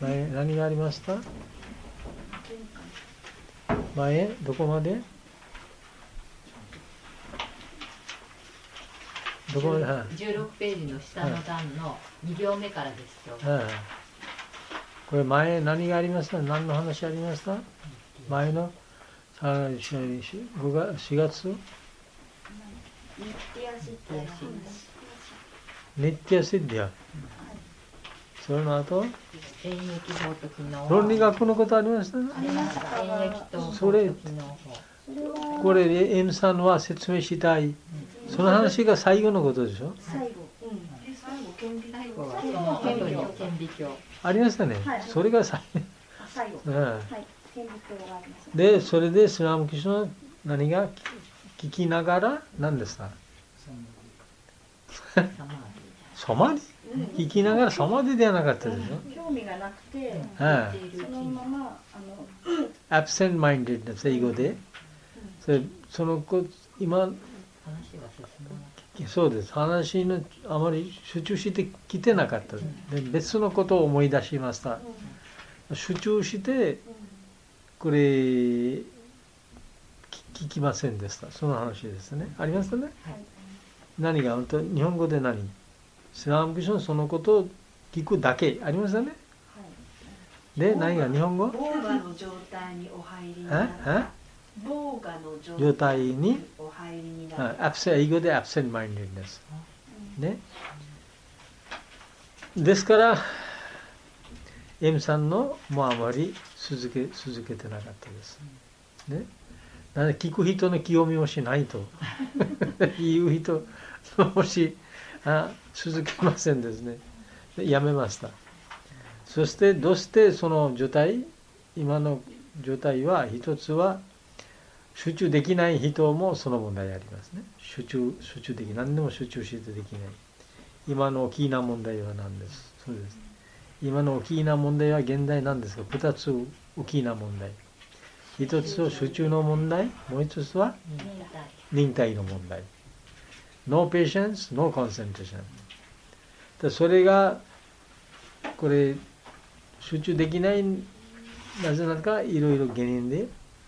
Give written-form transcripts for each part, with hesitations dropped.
前何がありました？前どこまで？どこまで？ 16ページの下の段の2行目からですよ。 これ前何がありました？何の話ありました？前の4月ニッティアシッディア。その後演疫法と機能。 論理学のことありましたね。 ありました。演疫と法それと機能法。 これ M さんは説明したい。その話が最後のことでしょ。 最後はその後に顕微鏡。 ありましたね。それが最後。で、それでスラムキシュの何が聞きながら何ですか？サマディ？聞きながらサマディではなかったでしょ。 興味がなくて、そのままアブセントマインデッドです、英語で。その子今そうです。話のあまり集中してきてなかった。で別のことを思い出しました。集中してこれ聞きませんでした。その話ですね。ありましたね。何が本当日本語で何？スラムキションそのことを聞くだけありましたね。で何が日本語？ ボーガの状態にお入りになった。ボーガの状態にお入りになった。 英語でアブセントマインデッドです。ね。ですから M さんのもあまり続けてなかったです。ね。なので聞く人の興味をしないと言う人もし続けませんですね。やめました。そしてどうしてその状態、今の状態は一つは集中できない人もその問題ありますね。集中できない。何でも集中してできない。今の大きな問題は何です。そうです。今の大きな問題は現代なんですが、2つ大きな問題。一つは集中の問題、もう一つは忍耐の問題。No patience, no concentration。それがこれ集中できない、なぜなのかいろいろ原因で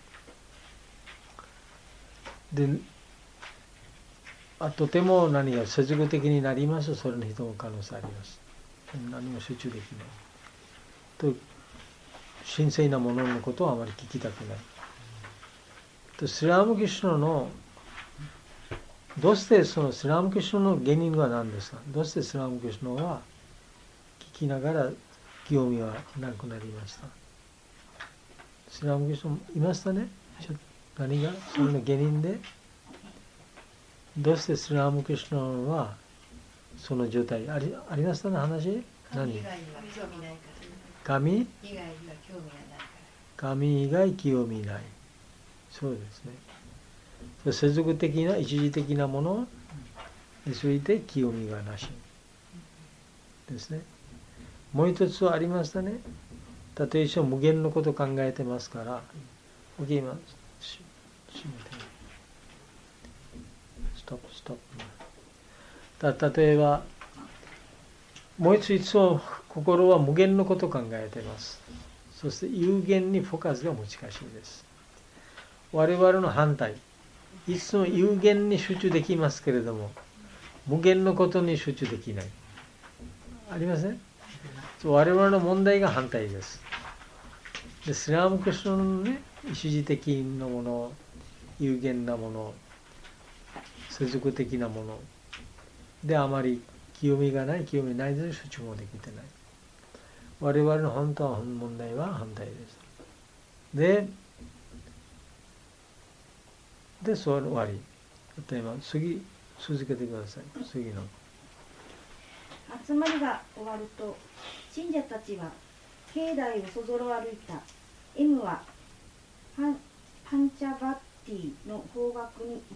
とても何が接触的になりますと、それの人も可能性あります。何も集中できないと、神聖なもののことをあまり聞きたくないと。スラムキシュナのどうしてそのスラムキシュナの原因は何ですか？どうしてスラムキシュナは聞きながら興味はなくなりました？スラムキシュナいましたね。何がそれの原因で、どうしてスラムキシュナはその状態ありましたね。話何？神以外興味ない。そうですね。世俗的な一時的なものについて興味がなしですね。もう一つはありましたね。例えば無限のことを考えてますから、OK、今閉めて。ストップ。例えばもう一つは心は無限のことを考えています。そして有限にフォーカスが難しいです。我々の反対、いつも有限に集中できますけれども、無限のことに集中できない。ありません？我々の問題が反対です。でスラムクリシュナのね、一時的なもの、有限なもの、世俗的なものであまり興味ないで集中もできてない。我々の本当の問題は反対です。でそれ終わり。例えば次続けてください。次の集まりが終わると信者たちは境内をそぞろ歩いた。 M はパンチャバッティの方角に行った。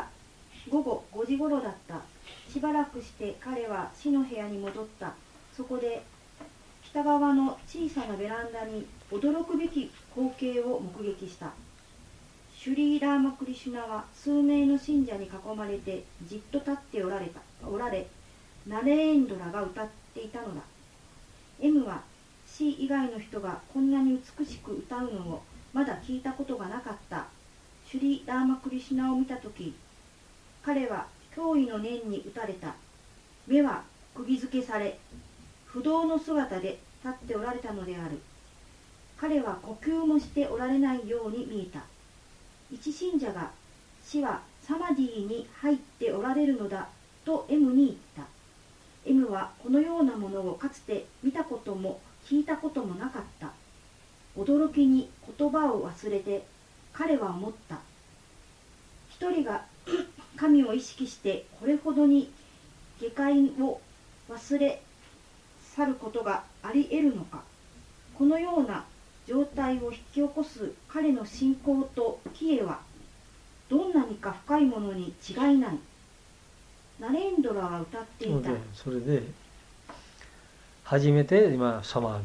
午後5時頃だった。しばらくして彼は死の部屋に戻った。そこで北側の小さなベランダに驚くべき光景を目撃した。シュリー・ラーマ・クリシュナは数名の信者に囲まれてじっと立っておられナレーンドラが歌っていたのだ。 M は私以外の人がこんなに美しく歌うのをまだ聞いたことがなかったシュリ・ラーマ・クリシュナを見たとき、彼は驚異の念に打たれた。目は釘付けされ、不動の姿で立っておられたのである。彼は呼吸もしておられないように見えた。一信者が、死はサマディに入っておられるのだと M に言った。M はこのようなものをかつて見たことも聞いたこともなかった。驚きに言葉を忘れて彼は思った。一人が神を意識してこれほどに下界を忘れ去ることがあり得るのか。このような状態を引き起こす彼の信仰と帰依はどんなにか深いものに違いない。ナレンドラは歌っていた。 それで初めて今サマー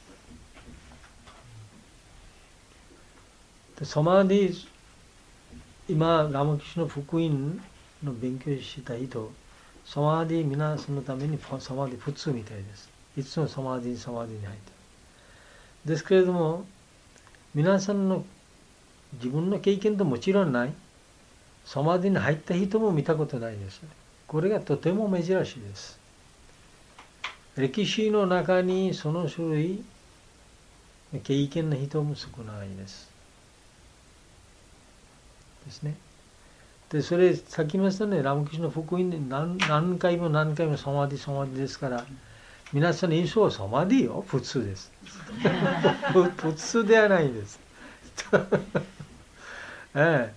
ディ。サマーディ、今ラマキシュの福音の勉強した人、サマーディ皆さんのためにサマーディ普通みたいです。いつもサマーディに入ってる。ですけれども、皆さんの自分の経験ともちろんない、サマーディに入った人も見たことないです。これがとても珍しいです。歴史の中にその種類、経験の人も少ないです。ですね。で、それ、さっき言いましたね、ラマキシュの福音で何回もサマディですから、皆さんの印象はサマディよ、普通です。普通ではないんです。例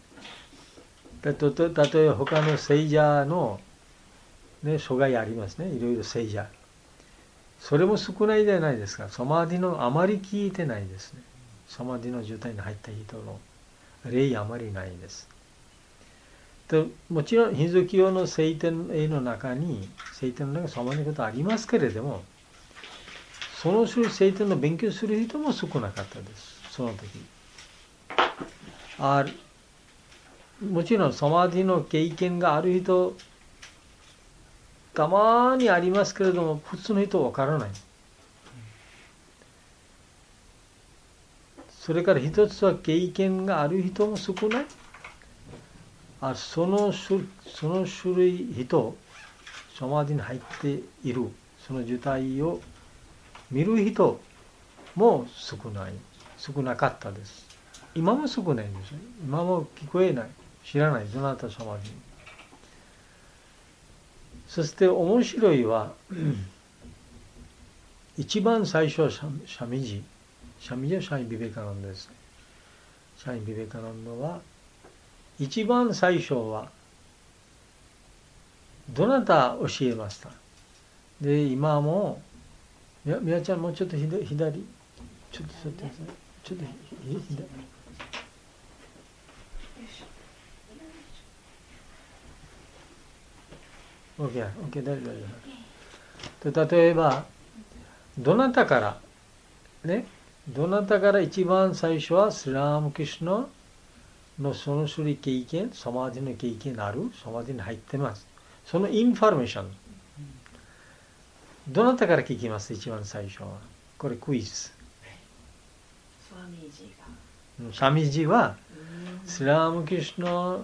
えば他の聖者の、ね、諸外ありますね、いろいろ聖者。それも少ないではないですか。サマディのあまり聞いてないですね。サマディの状態に入った人の例あまりないです。でもちろんヒンズー教の聖典の中にサマディのことありますけれども、その種類聖典の勉強する人も少なかったです。その時。もちろんサマディの経験がある人、たまにありますけれども、普通の人はわからない。それから一つは経験がある人も少ない。その種類人、サマディに入っている、その状態を見る人も少なかったです。今も少ないんですよ。今も聞こえない。知らない。どなたサマディ。そして面白いは、一番最初はシャミジはシャイ・ビベカナンドです。シャイ・ビベカナンドは、一番最初は、どなた教えました。で、今も、みやちゃんもうちょっと左、ちょっと座ってください。ちょっと左。OK、大丈夫。例えば、どなたから一番最初はスラームキシュナのその種類経験、サマディの経験ある、サマディに入ってます。そのインフォメーション。どなたから聞きます一番最初は。これクイズ。シャミジは、スラームキシュナ、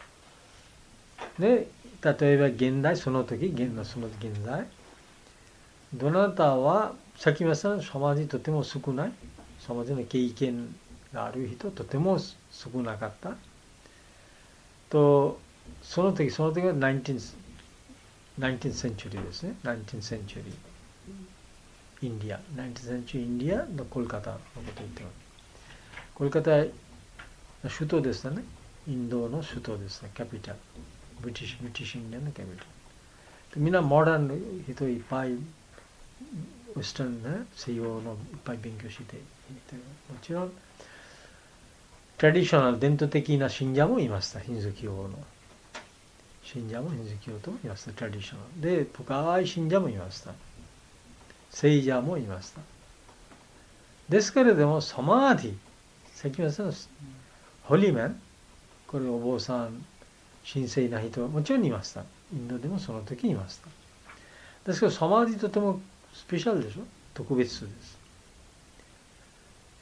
ね、例えば現代、その時、現在。どなたは、さっき言いました、サマディとても少ない。サマディの経験がある人、とても少なかった。と、その時は19th century ですね。19th century インディア。19th century インディアのコルカタのことを言ってます。コルカタは首都ですね。インドの首都ですね。キャピタル。ブリティッシュインディアのキャピタル。みんなモダンの人いっぱい、ウェスタンね、西洋のいっぱい勉強して、もちろん、トラディショナル、伝統的な信者もいました、ヒンズー教の。信者もヒンズー教徒もいました、トラディショナル。で、深い信者もいました。聖者もいました。ですけれども、サマーディ、さっき言いました、ホリーメン、これお坊さん、神聖な人はもちろんいました。インドでもその時いました。ですけど、サマーディとてもスペシャルでしょ、特別です。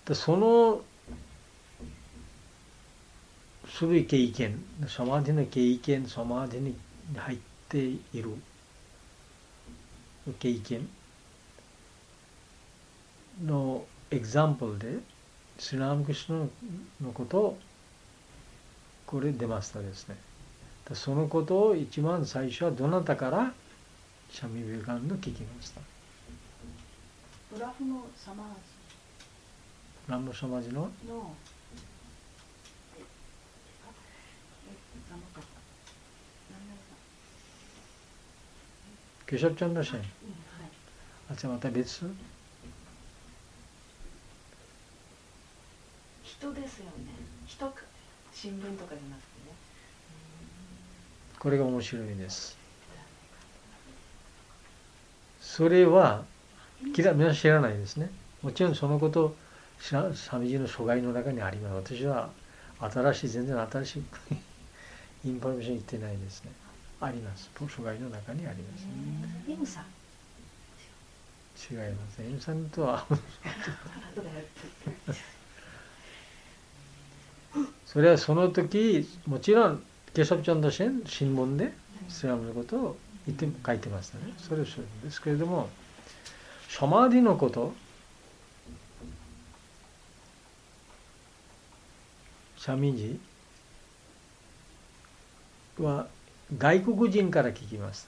でその古い経験、サマディの経験、サマディに入っている経験のエグザンプルで、シュラームクリシュナのことをこれ出ましたですね。そのことを一番最初はどなたからシャミ・ビベカナンダ聞きました。 ブラフのサマージ。 ラムサマジののケシャプチャンダシェン。あ、じゃあまた別？ 人ですよね。人か新聞とかじゃなくてね。 これが面白いです。それは皆さん知らないですね。もちろんそのことサミジの書外の中にあります。私は全然新しいインフォメーション言ってないですね。あります。書外の中にあります。 M さん。 違います。M さんとはそれはその時、もちろんケシャプチャンダシェン新聞でスラムのことを書いてましたね。それはそうですけれども、サマディのこと、シャミジは外国人から聞きました。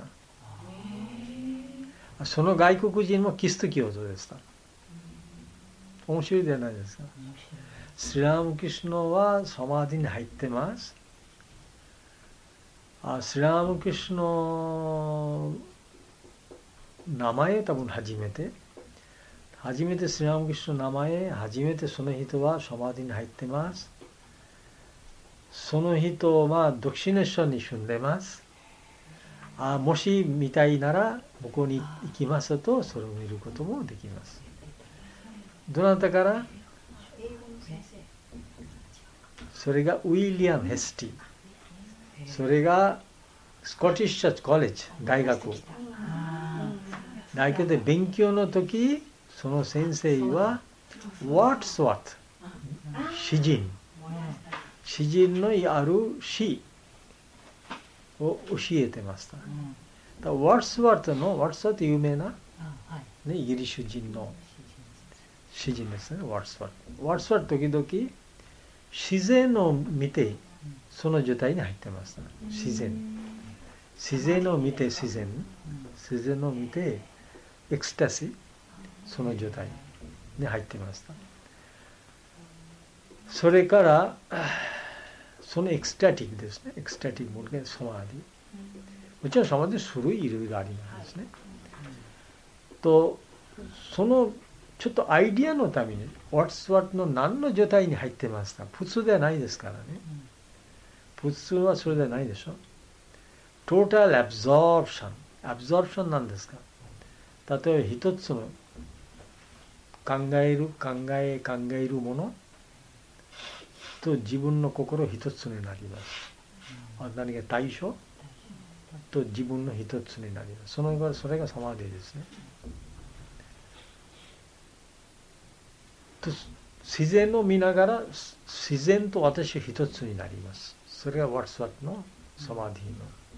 その外国人もキリスト教徒でした。面白いじゃないですか。スリラムキシュナはサマディに入ってます。スリラムキシュナの名前多分初めてスリラムキシュナの名前初めてその人はサマディに入ってます。その人はドクシネションに住んでます。もし見たいなら向こうに行きますとそれを見ることもできます。どなたから？それがウィリアム・ヘスティ。それがスコティッシュ・チャーチ・コレッジ、大学で勉強の時、その先生はワーツワット、詩人のある詩を教えてました。ワーツワット有名な、ね、イギリス人の詩人ですね。ワーツワット時々自然を見てその状態に入ってました。自然を見てエクスタシー、その状態に入ってました。それからそのエクスタティックですね。エクスタティックもサマディ。もちろんサマディ種類いろいろありますね。とそのちょっとアイディアのためにワッツワットの何の状態に入ってますか。普通ではないですからね。普通はそれではないでしょ。トータルアブゾープションなんですか。例えば一つの考えるものと自分の心一つになります。何か対象と自分の一つになります。それがサマディですね。自然を見ながら自然と私一つになります。それがワッツワットのサマディの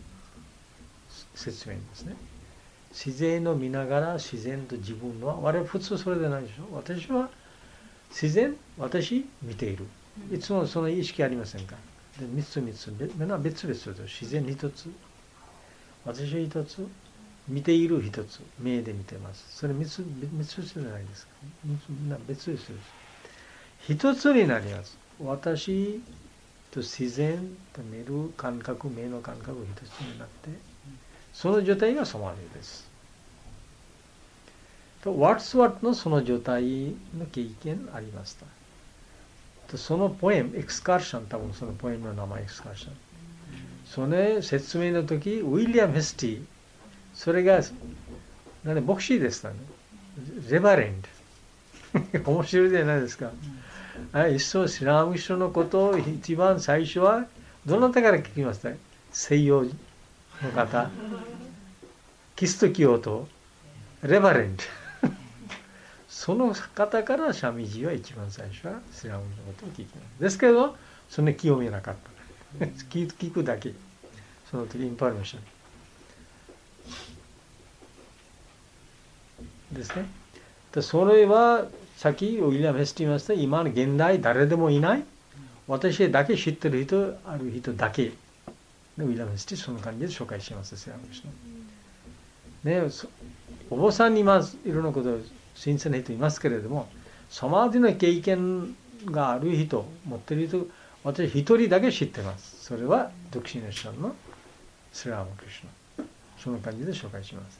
説明ですね。自然を見ながら自然と自分の、我々普通それでないでしょ。私は自然、私見ている。いつもその意識ありませんか。で別々ですよ。自然一つ、私一つ、見ている一つ、目で見てます。それ別々じゃないですか。別々です。一つになります。私と自然と見る感覚、目の感覚が一つになって、その状態がサマディです。ワッツワットのその状態の経験ありました。そのポエム、エクスカーション、多分そのポエムの名前エクスカーション。その説明の時、ウィリアム・ヘスティ、それが牧師でしたね。レバレンド。面白いじゃないですか。一層スラム書のことを一番最初はどなたから聞きました？西洋の方。キリスト教徒、レバレンド。 その方からシャミジーは一番最初はスリラムのことを聞いてます。ですけど、そんな興味なかった。聞くだけ。その時インフォメーション。ですね。でそれは、さっきウィリアム・ヘスティ言いました、今の現代誰でもいない。私だけ知ってる人、ある人だけ。ウィリアム・ヘスティその感じで紹介します。スリラムのね、お坊さんにいろんなこと新鮮な人いますけれども、サマーディの経験がある人、持ってる人、私一人だけ知ってます。それは独身の人のスリラムクリシュナ。その感じで紹介します。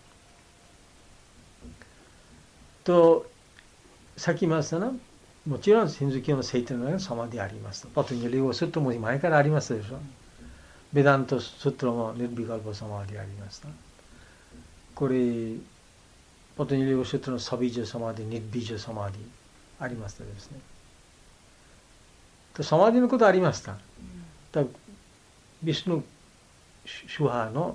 と、さっき言いましたな、もちろんヒンドゥー教の聖典の中にサマーディあります。パトニュリゴスットも前からありますでしょ。ベダントスットラもニルビカルパサマーディありました。これ、パトニュリゴスットのサビジャサマーディ、ニッビジャサマーディありましたですね。サマーディのことありました。ビシュヌ・シュハの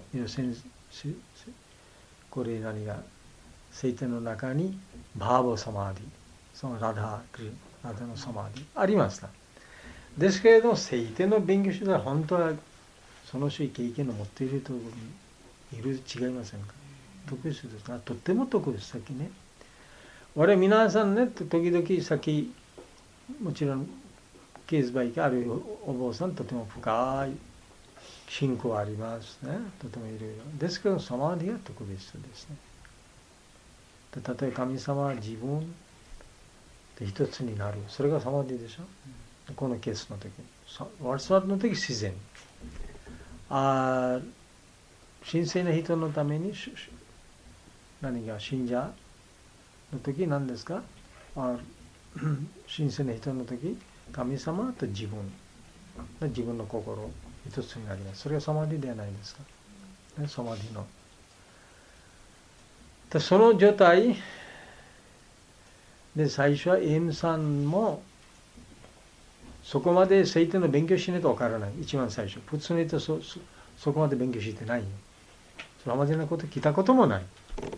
これ何が聖典の中にバーボサマーディ、そのラダのサマーディありました。ですけれども、聖典の勉強してたら本当はその種経験を持っているといる違いませんか。得です。とっても得です。さっきね。我々皆さんね、時々さっきもちろんケースバイケースあるいはお坊さんとても深い信仰ありますね。とてもいろいろ。ですけど、サマーディは特別ですね。例えば神様は自分で一つになる。それがサマーディでしょ。このケースの時。ワースワードの時自然。神聖な人のために何が信者の時何ですか。神聖な人の時神様と自分の心一つになります。それがサマーディではないですか。ね、サマーディの。その状態で最初はエムさんもそこまで聖典の勉強しないとわからない。一番最初。普通に言うとそこまで勉強してないよ。サマーディのこと聞いたこともない。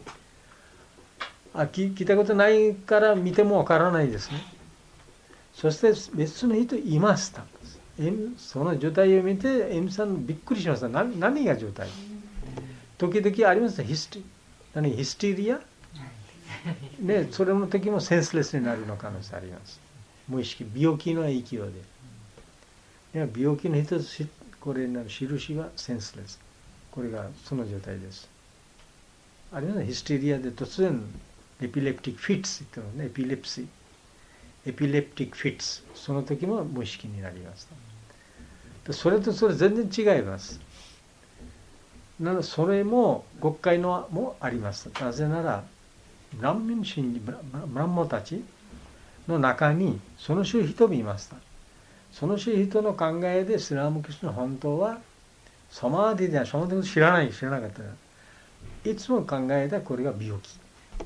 聞いたことないから見てもわからないですね。そして別の人いました。その状態を見てエムさんびっくりしました。何が状態？時々ありますね。ヒステリアね、それの時もセンスレスになるの可能性あります。無意識、病気の影響で。病気の一つ、これの印はセンスレス。これがその状態です。あるいはヒステリアで突然、エピレプティックフィッツ言ってますね。エピレプシー。エピレプティックフィッツ。その時も無意識になります。それとそれ全然違います。それも国会のもあります。なぜなら、ブランモたちの中にその種人もいました。その種人の考えでスラムクリスの本当はサマーディではそのこと知らなかった。いつも考えたこれが病気。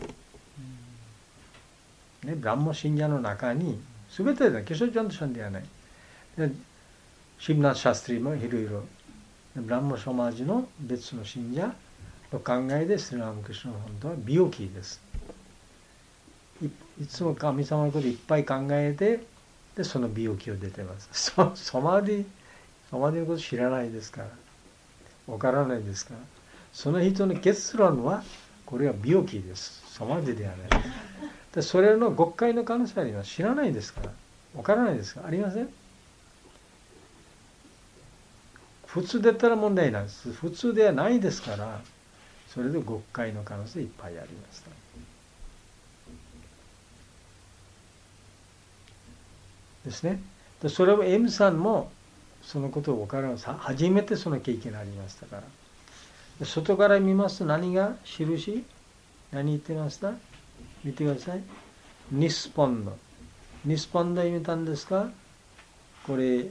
ね、ブランモ信者の中に全てだ、キショチャントさんではない。シブナシャストリもいろいろ。ブランモサマージの別の信者の考えでスリラムクリスの本当は病気です。いつも神様のこといっぱい考えて、でその病気を出てます。サマディのこと知らないですから、わからないですから、その人の結論はこれは病気です。サマディではない。でそれの誤解の可能性あります。知らないですから、わからないですから、ありません？普通だったら問題ないです。普通ではないですから、それで誤解の可能性いっぱいありました。ですね。でそれを M さんもそのことを分からない。初めてその経験がありましたから。で外から見ますと何が印？何言ってました？見てください。ニスポンド。ニスポンド見たんですか？これ、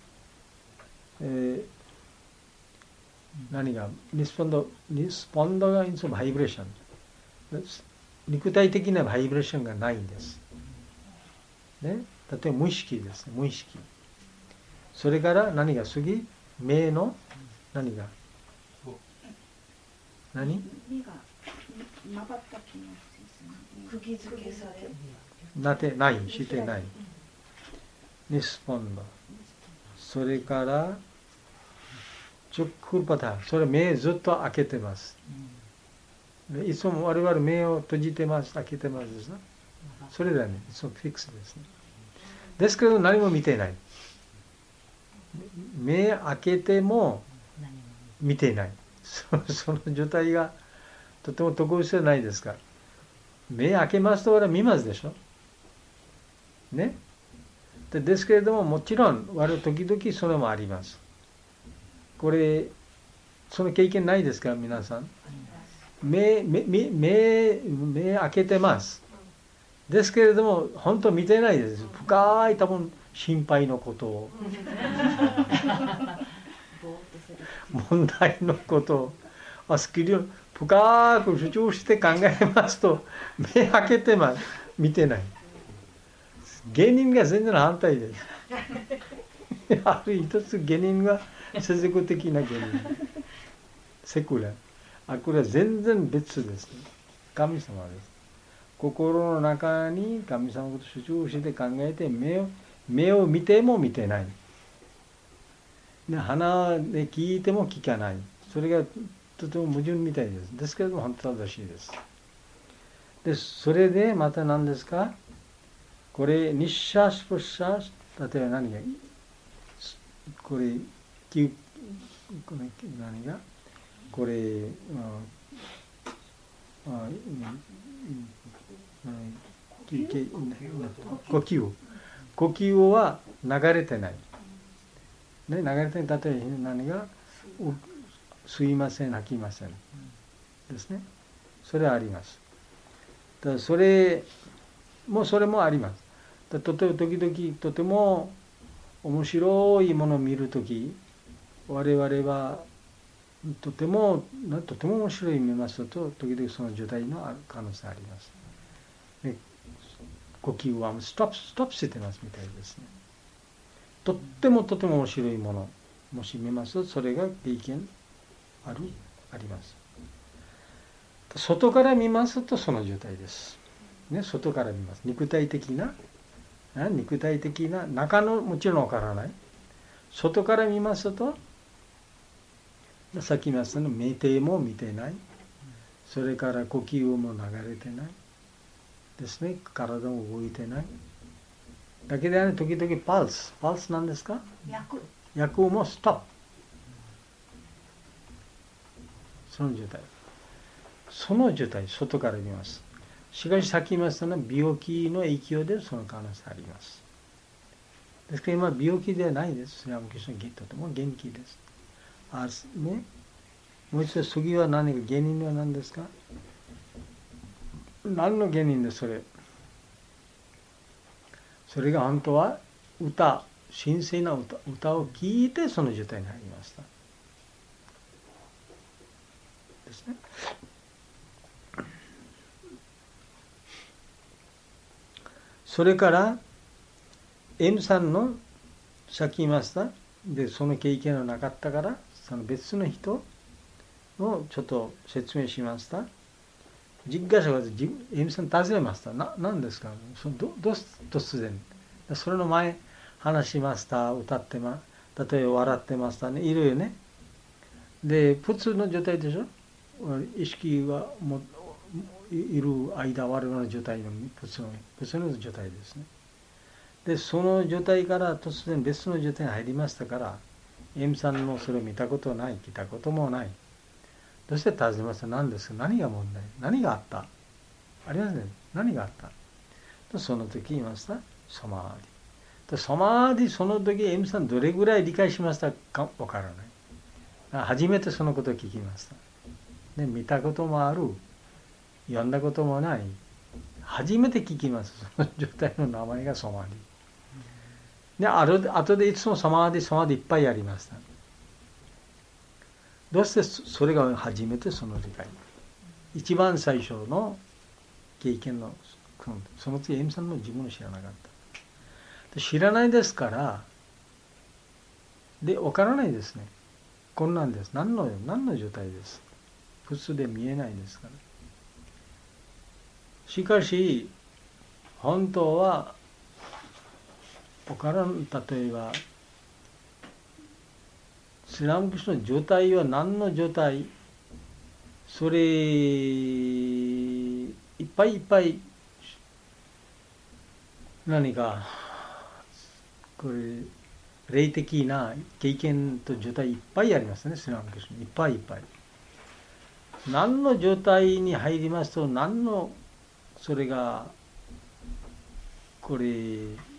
何がニスポンドがそのバイブレーション。肉体的なバイブレーションがないんです。ね、例えば無意識ですね、無意識。それから何が次？目の何が？何？ 目がまばたきのですね。 釘付けされなってない、してない。ニスポンド。それから、チョックルパターン。それ目ずっと開けてます。いつも我々目を閉じてます、開けてますですね。それだね、いつもフィックスですね。ですけど何も見てない。目開けても見てない。その状態がとても特別じゃないですか。目開けますと我々見ますでしょ。ね。ですけれども、もちろん我々時々それもあります。これ、その経験ないですか、皆さん。目開けてます。ですけれども、本当見てないです。深い多分心配のことを。問題のことを。スキルを深く主張して考えますと、目開けてます。見てない。原因が全然反対です。ある一つ原因が世俗的な原因。セクラー。これは全然別ですね。神様です。心の中に神様のことを主張して考えて目を見ても見てない。鼻で聞いても聞かない。それがとても矛盾みたいです。ですけれども本当は正しいです。で、それでまた何ですか？これ、日射スプッシャー、例えば何がこれ、何がこれ、呼吸は流れてない。ね、流れてない。例えば何が吸いません、吐きません。ですね。それはあります。だそれもあります。例えば時々とても面白いものを見るとき、我々はとても面白い見ますと、時々その状態の可能性あります。で呼吸はストップしてますみたいですね。とっても面白いもの、もし見ますと、それが経験あります。外から見ますとその状態です。ね、外から見ます。肉体的な、中のもちろんわからない。外から見ますと、さっき言いましたの、見ても見てない。それから呼吸も流れてない。ですね、体も動いてない。だけで時々パルスなんですか？脈もストップ。その状態、外から見ます。しかしさっき言いましたのは病気の影響でその可能性あります。ですから今病気ではないです。ラムキシュンとても元気です。ね、もう一度次は何か原因は何ですか？何の原因でそれが本当は神聖な歌を聴いてその状態に入りました。ですね。それから M さんのさっき言いましたでその経験がなかったからその別の人をちょっと説明しました。実家者が M さん尋ねました。何ですか？突然。それの前話しました。例えば笑ってましたね。いるよね。で、普通の状態でしょ？意識がいる間、我々の状態の普通の状態ですね。で、その状態から突然別の状態に入りましたから、M さんもそれを見たことない、聞いたこともない。どうして尋ねました？何ですか？何が問題？何があった？ありますね。何があった？とその時言いました。サマーディ。サマーディ、その時 M さんどれぐらい理解しましたかわからない。初めてそのことを聞きました。で、見たこともある。読んだこともない。初めて聞きます。その状態の名前がサマーディ。で、後でいつもサマーディいっぱいありました。どうしてそれが初めてその理解。一番最初の経験の、その次 M さんも自分を知らなかった。知らないですから、で、わからないですね。こんなんです。何の状態です。普通で見えないですから。 しかし本当はおからん、例えばスリラムクリシュナの状態は何の状態、それいっぱいいっぱい何かこれ霊的な経験と状態いっぱいありますね。スリラムクリシュナいっぱいいっぱい。何の状態に入りますと、何のそれがこれ、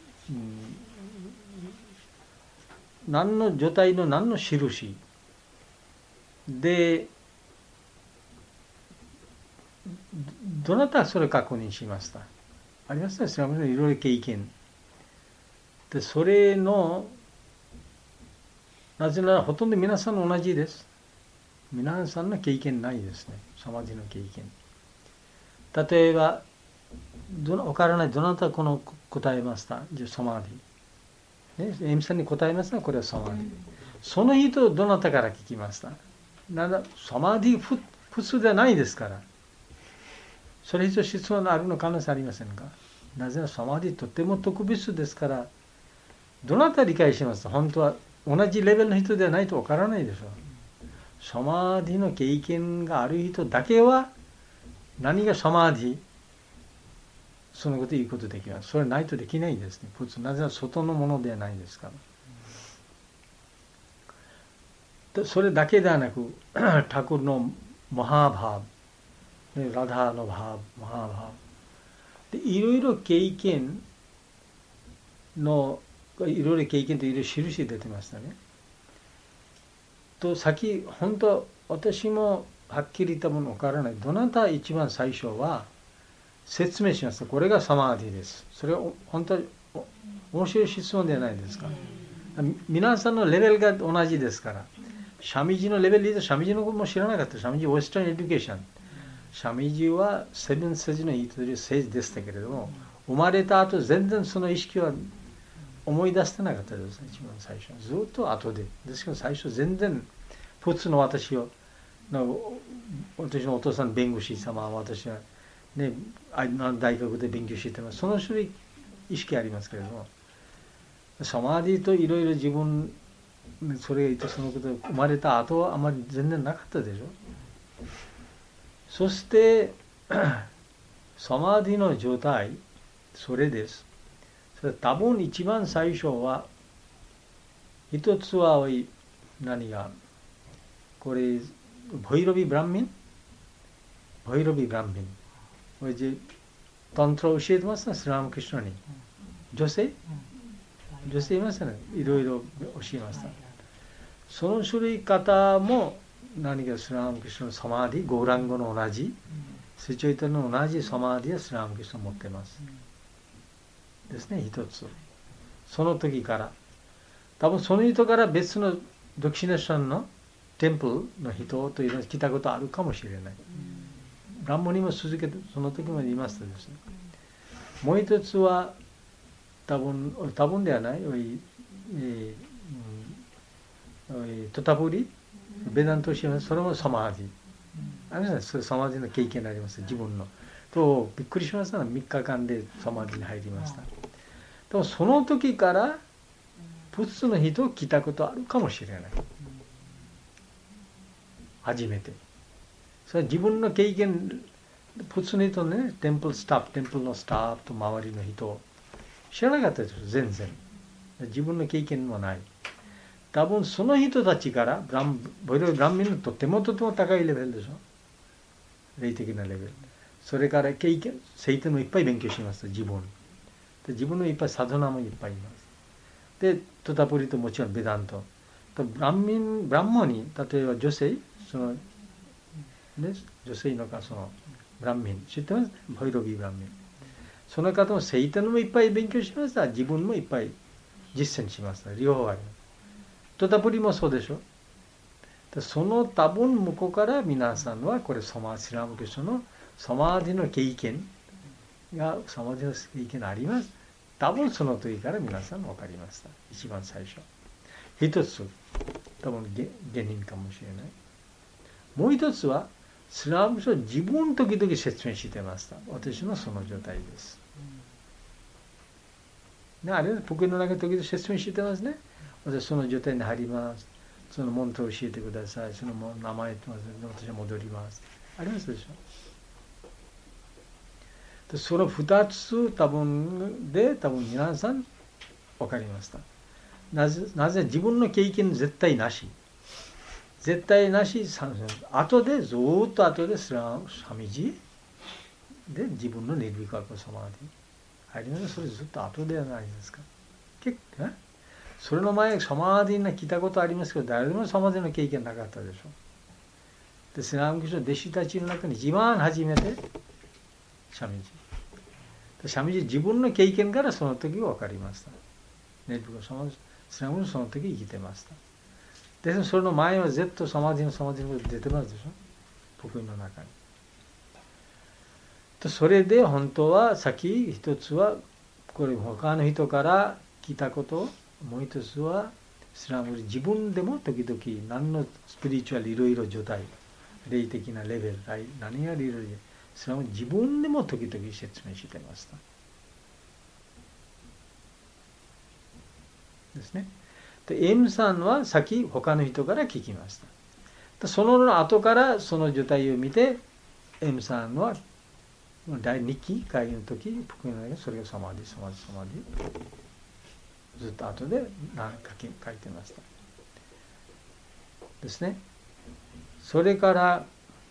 何の状態の何の印で、どなたがそれを確認しました？ありますね、スリラムクリシュナいろいろ経験で、それのなぜならほとんど皆さん同じです。皆さんの経験ないですね、サマディの経験。例えばわからない、どなたこの答えました？じゃあサマディ、ね、エミさんに答えましたが、これはサマディ。その人どなたから聞きました？サマディ普通ではないですから。それ以上質問のあるの可能性ありませんか？なぜならサマディとても特別ですから、どなた理解します？本当は同じレベルの人ではないとわからないでしょう。サマディの経験がある人だけは、何がサマディ、そのこと言うことできます。それないとできないですね。普通、なぜなら外のものではないですから。それだけではなく、タクルのマハーバーブ、ラダーのマハーバーブで、いろいろ経験の、いろいろ経験といろいろ印出てましたね。と先、本当私もはっきり言ったものわからない。どなた一番最初は説明しました。これがサマーディです。それは本当に面白い質問ではないですか。皆さんのレベルが同じですから。シャミジのレベルで、シャミジのことも知らなかった。シャミジウェスタンエデュケーション。シャミジはセブンセージの言いとおり聖ジでしたけれども、生まれた後全然その意識は思い出してなかったですね、一番最初。ずっと後で。ですけど最初全然、普通の私のお父さん弁護士様は私は、ね、大学で勉強してます。その種類意識ありますけれども、サマディといろいろ自分、それがいてそのこと生まれた後はあまり全然なかったでしょ。そして、サマディの状態、それです。それ多分一番最初は、一つは何が、これ、ボイロビ・ブランミン、ボイロビ・ブランミン。これで、タントラを教えてますね、スリラムクリシュナに。女性いますね。いろいろ教えました。その種類方も、何かスリラムクリシュナのサマディ、ゴーランゴの同じ、スチョイタの同じサマディはスリラムクリシュナ持っています。ですね、一つ。その時から。多分その人から別のドキシネーションのテンプルの人というのを聞いたことあるかもしれない。ブランモにも続けて、その時まで言いましたですね。もう一つは、多分ではない、トタプリ、ベダントシーン、それもサマーディ。あれですね、サマーディの経験になります、自分の。と、びっくりしましたね、3日間でサマーディに入りました。でもその時から、普通の人を聞いたことあるかもしれない。初めて。それは自分の経験、普通の人ね、テンプルのスタッフと周りの人、知らなかったですよ、全然。自分の経験もない。多分その人たちから、ボイロブランミンのとても高いレベルでしょ。霊的なレベル。それから経験、聖典もいっぱい勉強しました、自分。で自分のいっぱいサドナもいっぱいいます。で、トタプリともちろんベダント。ブランモに、例えば女性、女性のか、ブランミン、知ってます？ボイロビーブランミン。その方も聖典もいっぱい勉強しました。自分もいっぱい実践しました。両方あります。トタプリもそうでしょ。その多分向こうから皆さんはこれスリラムクリシュナのサマーディの経験があります。多分その時から皆さん分かりました。一番最初。一つ、多分原因かもしれない。もう一つは、 スラム書自分時々説明してました。私のその状態です。ね、あれ僕の中で時々説明してますね。私その状態に入ります。そのモントを教えてください。その名前と私は戻ります。ありますでしょ。その2つ多分皆さん分かりました。なぜ自分の経験絶対なし。絶対なし、後でずっと後でスラムサミジで自分のネルビカルパサマディ入ります。それずっと後ではないですか。それの前サマディに来たことありますけど、誰でもサマディの経験なかったでしょ。でスラム教の弟子たちの中に一番初めてシャミジ。シャミジ自分の経験からその時分かりました。ネルビカルサマディスラムその時生きてました。ですのそれの前はずっとサマディのこと出てますでしょ、僕の中に。それで本当は先一つはこれ他の人から聞いたこと、もう一つはスラム自分でも時々何のスピリチュアルいろいろ状態、霊的なレベル、何がいろいろスラム自分でも時々説明してました。ですね。で M さんは先他の人から聞きました。その後からその状態を見て M さんは第2期会議の時それがサマディずっと後で書いてましたですね。それから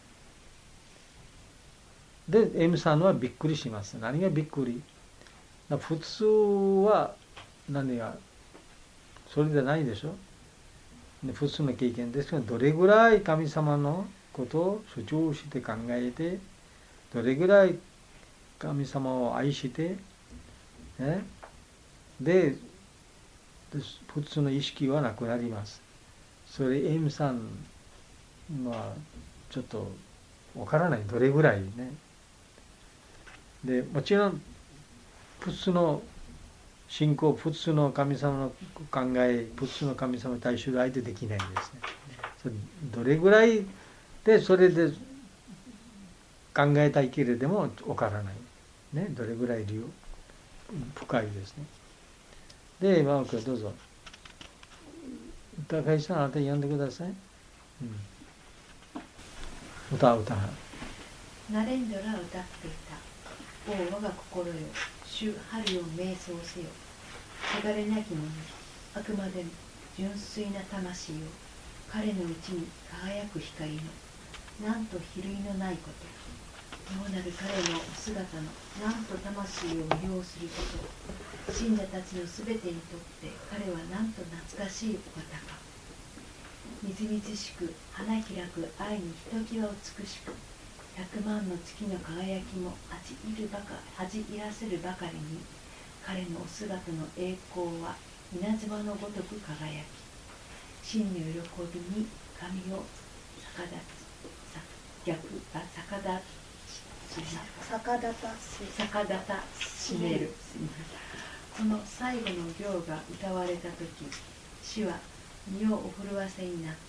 で M さんはびっくりします。何がびっくり？普通は何がそれじゃないでしょ。普通の経験ですが、どれぐらい神様のことを主張して考えて、どれぐらい神様を愛して、ね、で普通の意識はなくなります。それ M さんはちょっとわからない、どれぐらいね。でもちろん普通の信仰、普通の神様の考え、普通の神様に対する相手できないんですね。どれぐらいでそれで考えたいけれどもわからない、ね、どれぐらい深いですね。で、今岡どうぞ。高橋さん、あなた読んでください。歌。 ナレンドラ歌っていた。お我が心よ、主春を瞑想せよ。汚れなき者、あくまで純粋な魂よ。彼のうちに輝く光の、なんと比類のないこと。どうなる彼のお姿の、なんと魂を魅了すること。信者たちのすべてにとって彼はなんと懐かしいお方か。みずみずしく花開く愛にひときわ美しく、100万の月の輝きも恥じらせるばかりに、彼のお姿の栄光は稲妻のごとく輝き、真の喜びに神を逆立たしめる。この最後の行が歌われたとき、主は身をお震わせになった。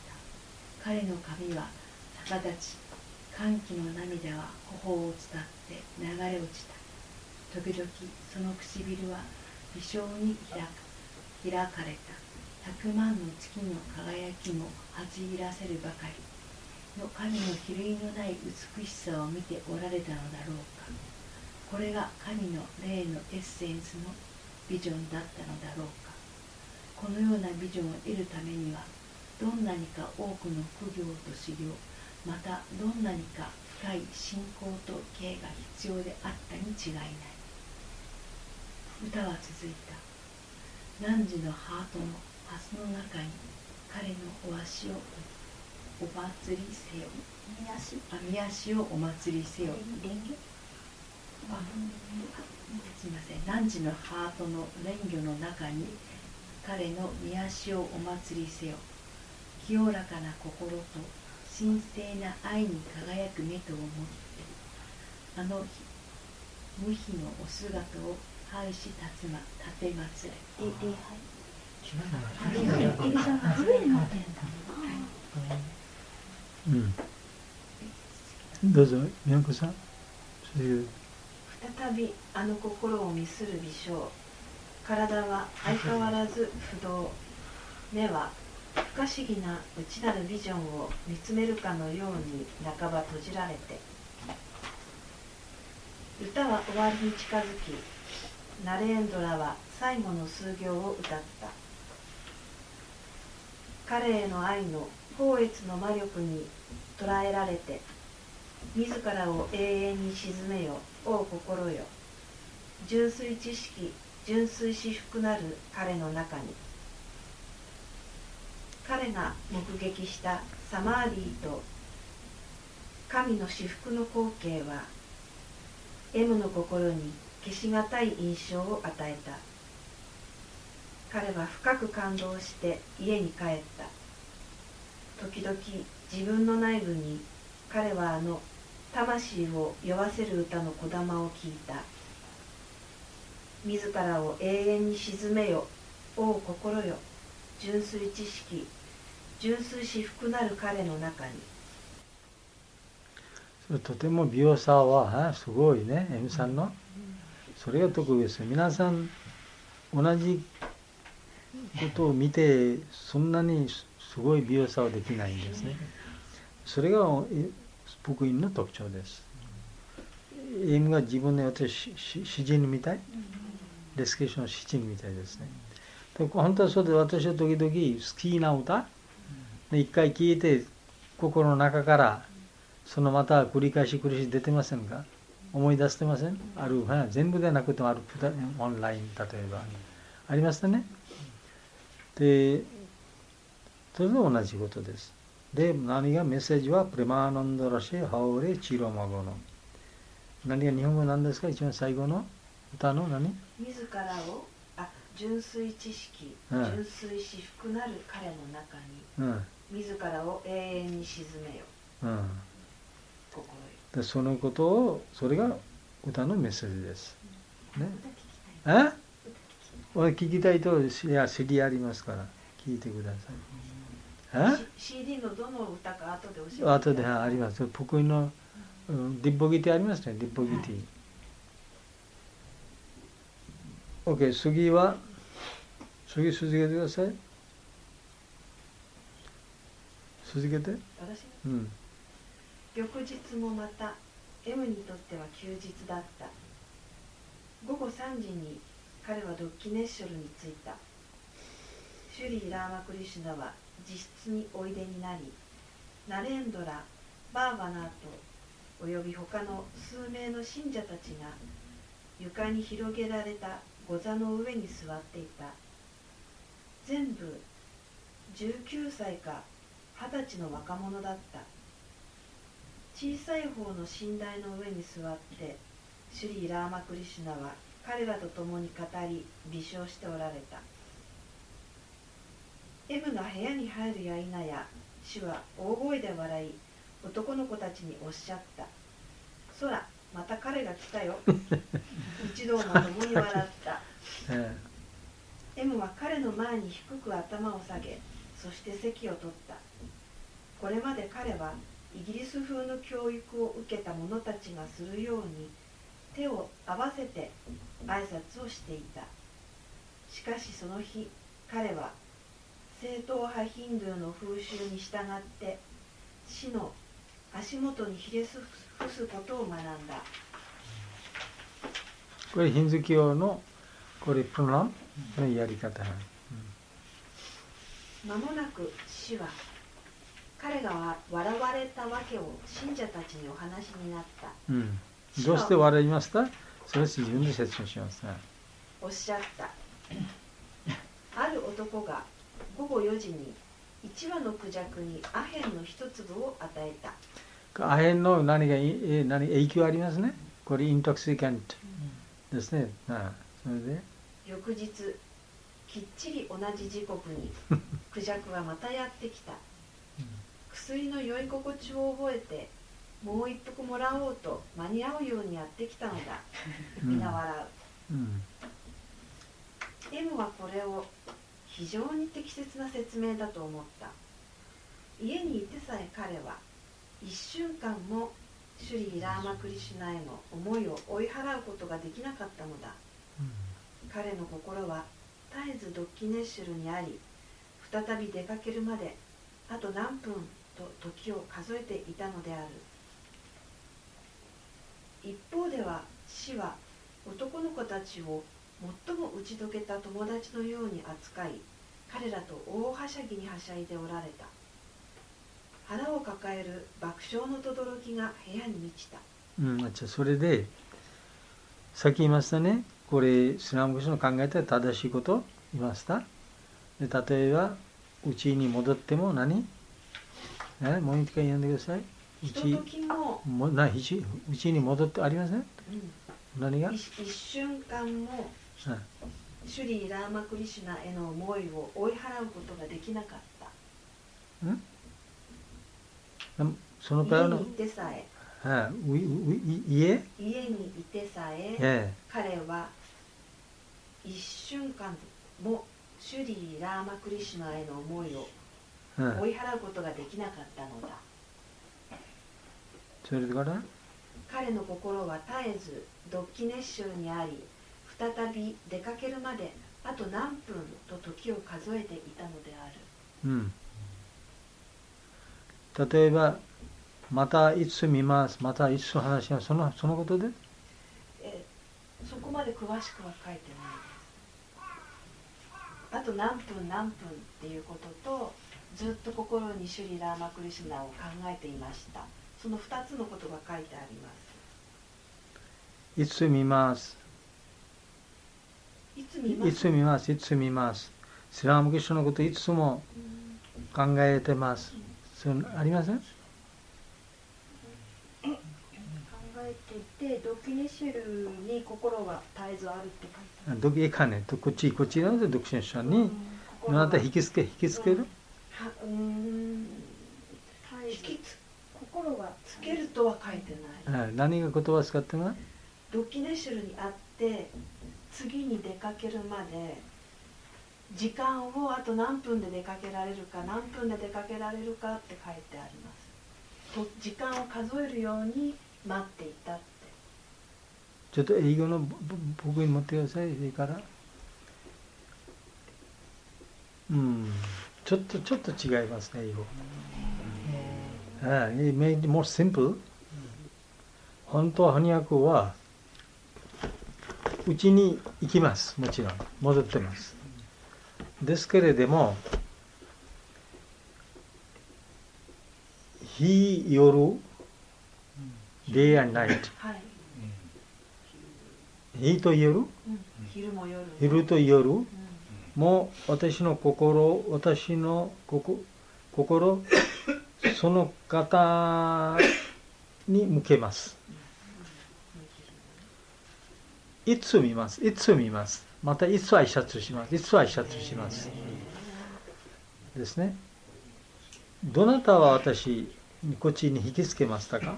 彼の髪は逆立ち、歓喜の涙は頬を伝って流れ落ちた。時々その唇は微笑に開かれた。100万の月の輝きも恥じらせるばかりの神の比類のない美しさを見ておられたのだろうか。これが神の霊のエッセンスのビジョンだったのだろうか。このようなビジョンを得るためには、どんなにか多くの苦行と修行、またどんなにか深い信仰と敬が必要であったに違いない。歌は続いた。汝のハートの蓮の中に彼のお足をお祭りせよ。御足をお祭りせよ。すみません。汝のハートの蓮魚の中に彼の御足をお祭りせよ。清らかな心と神聖な愛に輝く目とを持って、あの無比のお姿を拝し立てまつれ。 どうぞ、宮子さん。 再びあの心を見する微笑。体は相変わらず不動。目は不可思議な内なるビジョンを見つめるかのように半ば閉じられて、歌は終わりに近づき、ナレーンドラは最後の数行を歌った。彼への愛の高越の魔力に捉えられて、自らを永遠に沈めよ、お心よ。純粋知識、純粋至福なる彼の中に。彼が目撃したサマーディと神の至福の光景は、M の心に消しがたい印象を与えた。彼は深く感動して家に帰った。時々自分の内部に彼はあの魂を酔わせる歌のこだまを聞いた。自らを永遠に沈めよ、お心よ。純粋知識、純粋至福なる彼の中に。 それとても描写はすごいね、M さんの。それが得意です。皆さん同じことを見てそんなにすごい描写はできないんですね。それが福音の特徴です。M が自分の詩人みたい、レスケーションの詩人みたいですね。本当はそうで、私は時々好きな歌、一回聴いて心の中からそのまた繰り返し出てませんか？思い出してません？ある、全部でなくてもある、オンライン例えばありましたね。で、それと同じことです。で、何がメッセージはプレマーナンドラシェハオレチロマゴの。何が日本語なんですか？一番最後の歌の何？ 自らを純粋知識、純粋至福なる彼の中に、自らを永遠に沈めよ、心よ。 でそのことを、それが歌のメッセージです。ね、聞きたいとCDありますから聞いてください。 CD のどの歌か後で教えてください。 後であります。福音のディッボギティありますね。ディッボギティ。OK、次は続けてください。続けて。 翌日もまた M にとっては休日だった。午後3時に彼はドッキネッショルに着いた。シュリー・ラーマクリシュナは自室においでになり、ナレーンドラ、バーバナーとおよび他の数名の信者たちが床に広げられた御座の上に座っていた。全部19歳か20歳の若者だった。小さい方の寝台の上に座ってシュリー・ラーマクリシュナは彼らと共に語り微笑しておられた。M が部屋に入るや否や、主は大声で笑い、男の子たちにおっしゃった。そら、また彼が来たよ。一同も共に笑った。M は彼の前に低く頭を下げ、そして席を取った。これまで彼はイギリス風の教育を受けた者たちがするように手を合わせて挨拶をしていた。しかしその日、彼は正統派ヒンドゥーの風習に従って死の足元にひれ伏すことを学んだ。 これヒンズー教のこれプロナンのやり方。 間もなく死は彼が笑われたわけを信者たちにお話になった。 どうして笑いました？それは自分で説明しますね。 おっしゃった。ある男が午後4時に1羽のクジャクにアヘンの一粒を与えた。 アヘンの何影響ありますね。これイントクシカントですね。それで翌日きっちり同じ時刻にクジャクはまたやってきた。薬の酔い心地を覚えてもう一服もらおうと間に合うようにやってきたのだ。皆笑う。M はこれを非常に適切な説明だと思った。家にいてさえ彼は一瞬間もシュリー・ラーマクリシュナへの思いを追い払うことができなかったのだ。彼の心は絶えずドッキネッシュルにあり、再び出かけるまであと何分と時を数えていたのである。一方では死は男の子たちを最も打ち解けた友達のように扱い、彼らと大はしゃぎにはしゃいでおられた。腹を抱える爆笑の轟が部屋に満ちた。 それでさっき言いましたね。これスラムクシュの考えた正しいこと言いました。で例えばうちに戻っても何？もう一回読んでください。 ひとときもうちに戻ってありません？何が？ 一瞬間もシュリー・ラーマクリシュナへの思いを追い払うことができなかった。 そのからの家にいてさえ、家にいてさえ、彼は一瞬間もシュリー・ラーマクリシュナへの思いを追い払うことができなかったのだ。 それから彼の心は絶えずドッキネッシュルにあり、再び出かけるまであと何分と時を数えていたのである。 例えばまたいつ見ます、またいつ話します、そのことで、 そこまで詳しくは書いてないです。あと何分何分っていうことと、ずっと心にシュリー・ラーマクリシュナを考えていました。その2つのことが書いてあります。 いつ見ます、 いつ見ます、 いつ見ます、いつ見ます。スラムクリシュナのこといつも考えてます。それありません？ 考えていて、ドキネシュルに心が絶えずあるって書いてある。 ドキエカネとこっちなのでドキネシュルにまた引きつける？ 心がつけるとは書いてない。 何が言葉を使ってます？ ドキネシュルにあって次に出かけるまで時間をあと何分で出かけられるか、何分で出かけられるかって書いてあります。と時間を数えるように待っていたって。 ちょっと英語の僕に持ってください。それからちょっと違いますね、英語。It made it more simple. 本当は翻訳はうちに行きます。もちろん戻ってます。ですけれども、日夜 day and night、日と夜、昼と夜も私の心その方に向けます。いつ見ます、またいつ挨拶します、ですね。どなたは私にこっちに引きつけましたか？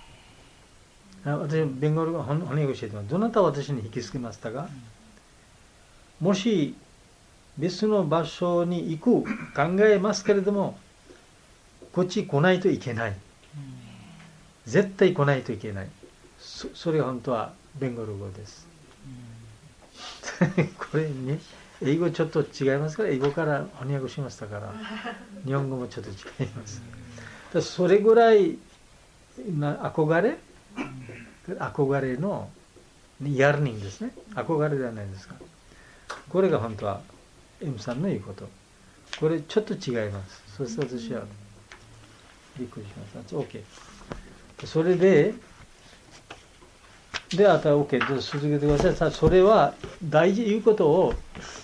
私ベンガル語翻訳教えてます。どなたは私に引きつけましたか？もし別の場所に行く考えますけれども、こっち来ないといけない。絶対来ないといけない。それが本当はベンガル語です。これね、英語ちょっと違いますから、英語から翻訳しましたから、日本語もちょっと違います。それぐらい憧れのヤーニングですね。憧れではないですか。これが本当は M さんの言うこと。これちょっと違います。そして私はびっくりしました。OK。それであとは OK。続けてください。さあ、それは大事言うことを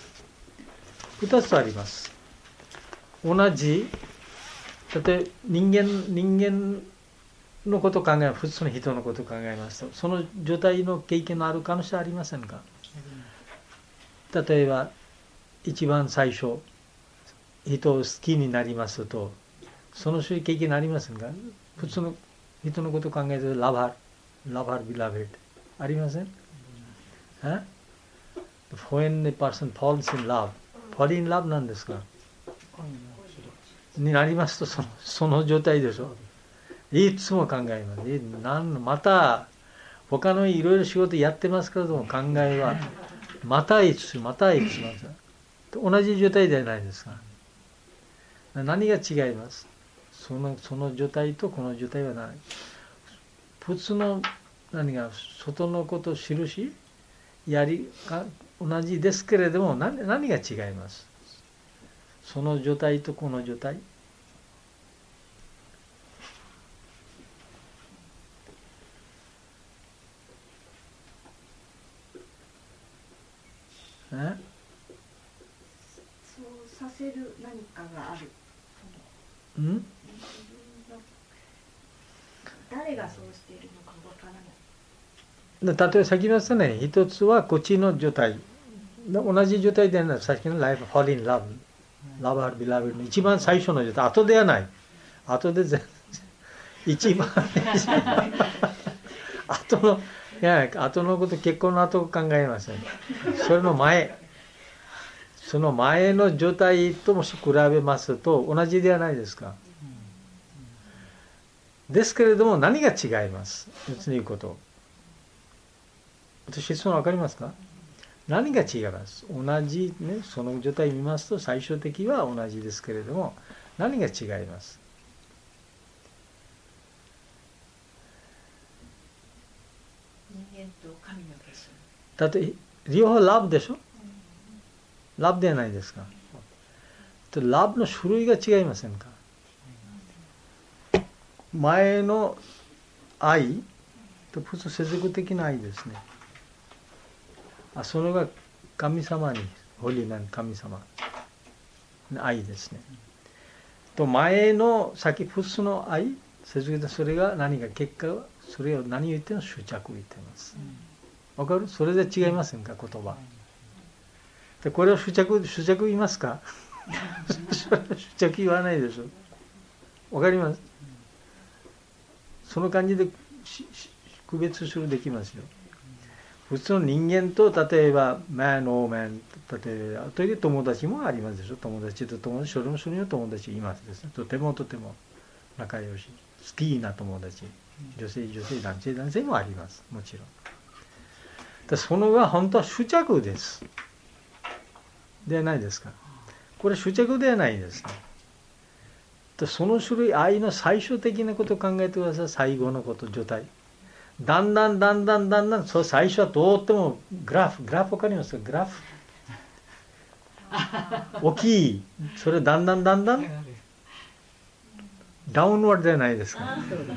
2つあります。同じ、例えば人間のことを考え、普通の人のことを考えますと、その状態の経験のある可能性ありませんか？例えば、一番最初、人を好きになりますと、そのそういう経験ありませんか？普通の人のことを考えると、love her, beloved。ありません？ When a person falls in love、fall in love なんですか？になりますと、その状態でしょ。 いつも考えます。また他のいろいろ仕事やってますけれども、考えはまたいつ同じ状態ではないですか。何が違います。その状態とこの状態はない。普通の何が外のことを印やりが同じですけれども、何が違います。その状態とこの状態。 そうさせる何かがある。誰がそうしているのかわからない。 例えばさっき言いましたね、一つはこっちの状態。同じ状態ではない。さっきのライフ、fall in love、love or beloved の一番最初の状態。後ではない。後で一番後のこと、結婚の後考えません。それの前。その前の状態ともし比べますと同じではないですか。ですけれども何が違います。別に言うこと。私質問分かりますか。何が違います。同じね、その状態を見ますと最終的は同じですけれども何が違います。 人間と神の化身。 だって両方ラブでしょ。ラブではないですか。ラブの種類が違いませんか。前の愛と普通世俗的な愛ですね。それが神様に、ホリーな神様の愛ですね。と前の先普通の愛、世俗的なそれが何か結果はそれを何言っても執着言ってます。わかる？それで違いませんか、言葉。でこれを執着言いますか？執着言わないでしょ。わかります？その感じで区別するできますよ。普通の人間と例えばman or man、例えばという友達もありますでしょ。友達と友達、それもそれの友達いますですね。とても仲良し、好きな友達、女性、男性もあります。もちろん。そのが本当は執着です。ではないですか。これ執着ではないですね。その種類、愛の最終的なことを考えてください。最後のこと、状態。だんだん、そう最初はとってもグラフわかりますか？グラフ。大きい。それだんだん、ダウンワードではないですか。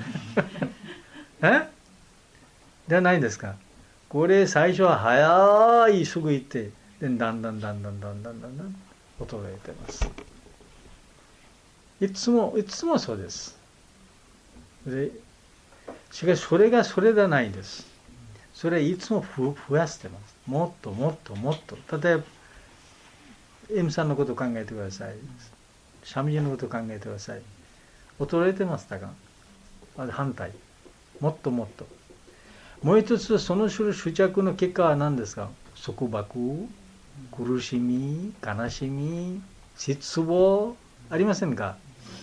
ではないですか。これ最初は早い、すぐ行って、でだんだん衰えてます。いつもそうです。しかしそれがそれではないです。それはいつも増やしてます。もっと。例えば M さんのことを考えてください。シャミジのことを考えてください。衰えてましたか？反対。もっと。もう一つ、その種類執着の結果は何ですか？束縛、苦しみ、悲しみ、失望、ありませんか？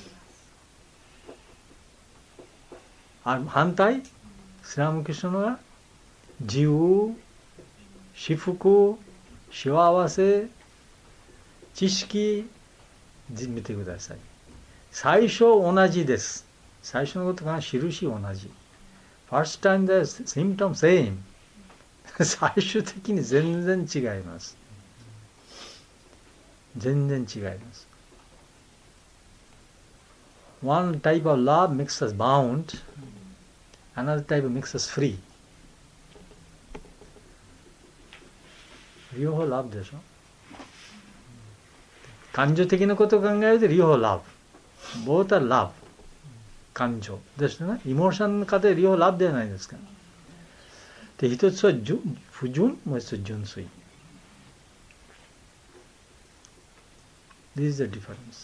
反対、スラムクリシュナが自由、至福、幸せ、知識、見てください。最初同じです。最初のことが印同じ。First time the symptom same 最終的に全然違います。全然違います。One type of love makes us bound, another type makes us free. 両方ラブでしょ。感情的なことを考えると両方ラブ。both are love。感情ですね。エモーションの中で両方ラブではないですか。で、一つは不純、もう一つは純粋。This is the difference.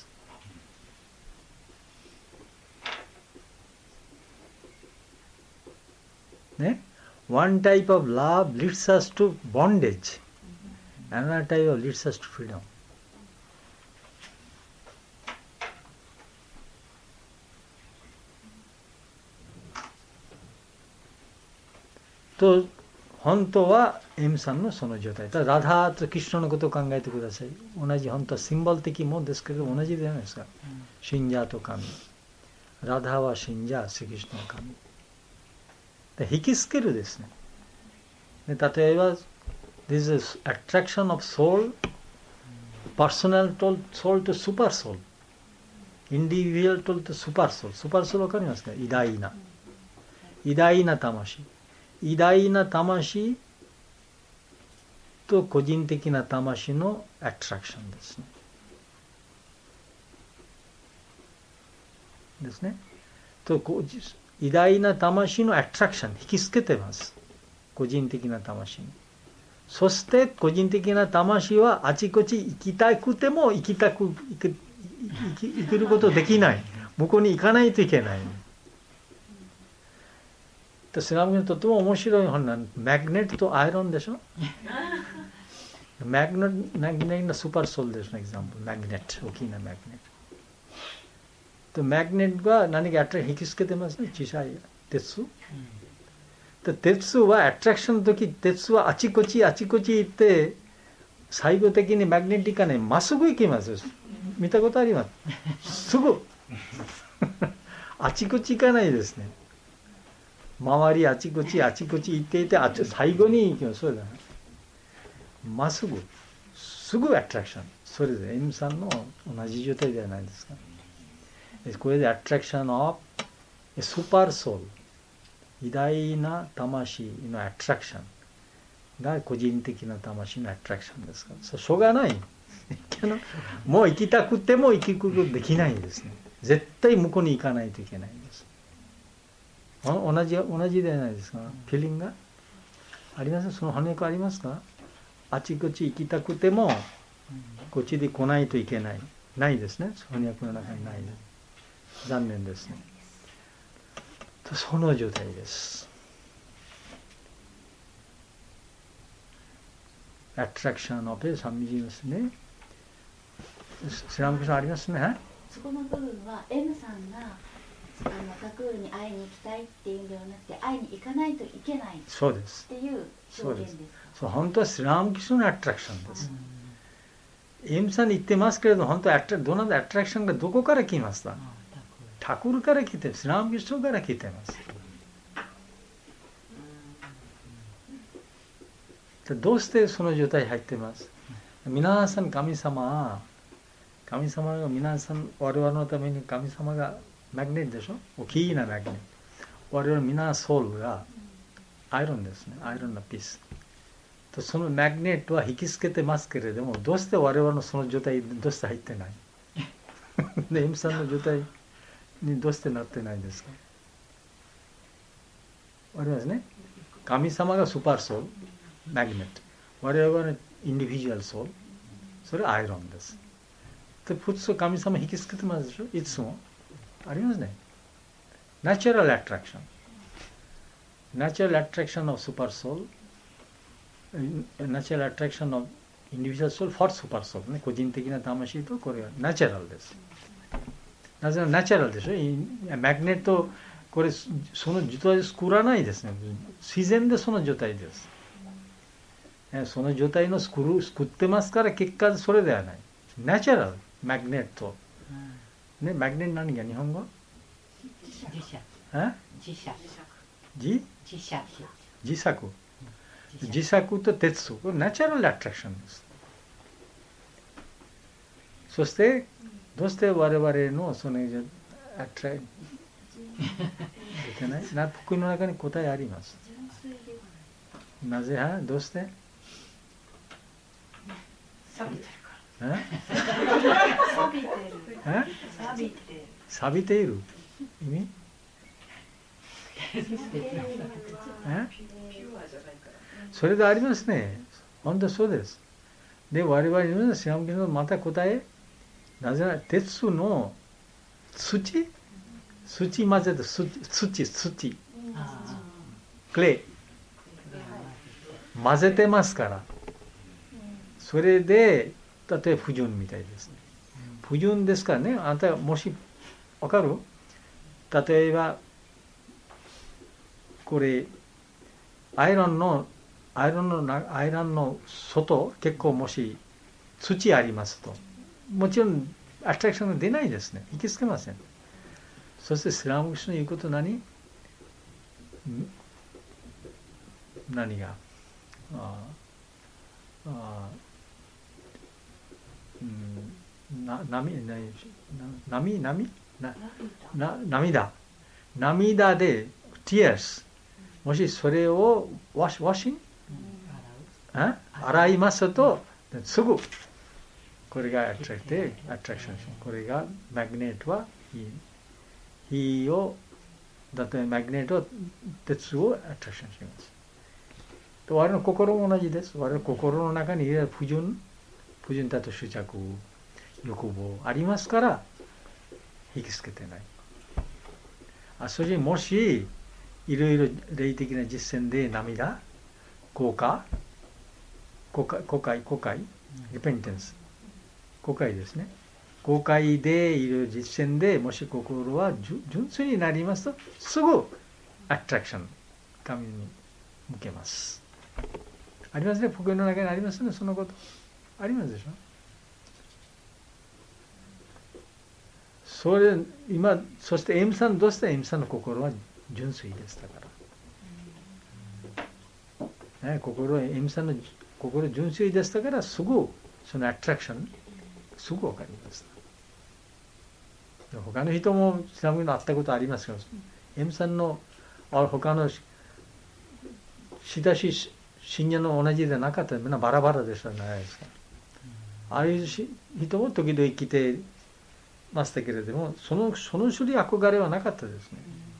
ね。One type of love leads us to bondage. Another type of leads us to freedom. と本当は M さんのその状態。ただラダーとクリシュナのことを考えてください。同じ本当はシンボル的もんですけど同じじゃないですか。信者と神。ラダーは信者、シークリシュナの神。で引きつけるですね。で例えば This is attraction of soul, personal soul to super soul, individual to super soul. Super soul わかりますか？偉大な。偉大な魂。偉大な魂と個人的な魂のアトラクションですね。ですね。と偉大な魂のアトラクション、引きつけてます。個人的な魂に。そして個人的な魂はあちこち行きたくても行けることできない。向こうに行かないといけない。スラムにとっても面白い本なん。マグネットとアイロンでしょ。マグネットのスーパーソウルですね。エグザンプル。マグネット。大きなマグネット。マグネットが何かアトラクション引きつけてますね。小さい鉄。鉄はアトラクションの時、鉄はあちこち行って、最後的にマグネット行かない。まっすぐ行きます。見たことあります。すぐ。あちこち行かないですね。周りあちこち行っていて、最後に行きます。そうだね。まっすぐ。すぐアトラクション。それで M さんの同じ状態ではないですか。これでアトラクションのスーパーソウル。偉大な魂のアトラクションが個人的な魂のアトラクションですから、しょうがない。もう行きたくても行くことできないんですね。絶対向こうに行かないといけないんです。同じではないですか。フィーリングがあります。その翻訳ありますか。あちこち行きたくてもこっちで来ないといけない。ないですね。翻訳の中にないです。残念ですね。その状態です。アトラクションのペースは見ますね。スラムクさんありますね。 そこの部分は M さんがタクールに会いに行きたいっていうんではなくて、会いに行かないといけないそうですっていう表現ですか。 そう、本当はスラムクさんのアトラクションです。M さんに言ってますけれど、本当はどのアトラクションがどこから来ました。タクールから来て、スラムクさんから来てます。どうしてその状態に入ってます。皆さん神様が皆さん我々のために神様がマグネットでしょ。大きなマグネット。我々皆ソウルがアイロンですね。アイロンのピース。そのマグネットは引きつけてますけれども、どうして我々のその状態にどうして入ってないで、M さんの状態にどうしてなってないんですか。わかりますね。神様がスーパーソウル、マグネット。我々のインディビジュアルソウル、それはアイロンです。で、普通神様引きつけてますでしょ。いつも。ありますね。ナチュラルアトラクション。ナチュラルアトラクションのスーパーソウル。ナチュラルアトラクションのインディビジュアルソウル、フォースーパーソウルね。個人的な魂と、これはナチュラルです。なぜならナチュラルでしょ。マグネット、これ、その状態で作らないですね。自然でその状態です。その状態の作ってますから、結果それではない。ナチュラル、マグネット。ね、マグネット何が日本語？ 磁石。 磁石と鉄。これナチュラルアトラクションです。そして、どうして我々のそのアトラクションない？福音の中に答えあります。なぜどうして？ 錆びてるから。 錆びている。意味？それでありますね。本当そうです。で、我々のシャムキのまた答え、なぜなら鉄の土混ぜて土クレイ混ぜてますから。それで、例えば不純みたいですね。不純ですからね、あんたもし分かる？例えばこれアイロンの外、結構もし土ありますと、もちろんアトラクションが出ないですね。引きつけません。そしてスラムクシュの言うこと何が涙で tears もしそれを洗いますとすぐこれがアトラクション。これがマグネットは火をだってマグネットは鉄をアトラクションします。我々の心も同じです。我々の心の中にいる不純だと執着欲望ありますから引きつけてない。そしてもしいろいろ霊的な実践で涙、後悔、リペンテンス、後悔ですね。後悔でいる実践でもし心は純粋になりますとすぐアトラクション、神に向けます。ありますね。僕の中にありますね。そのことありますでしょ。そして M さんどうして M さんの心は純粋でしたから、M さんの心純粋でしたからすぐそのアトラクションすぐ分かりました。他の人もイスラムに会ったことありますけど、M さんの他の親しい信者の同じでなかったらみんなバラバラでしたじゃないですか。ああいう人も時々来てましたけれども、その種類憧れはなかったです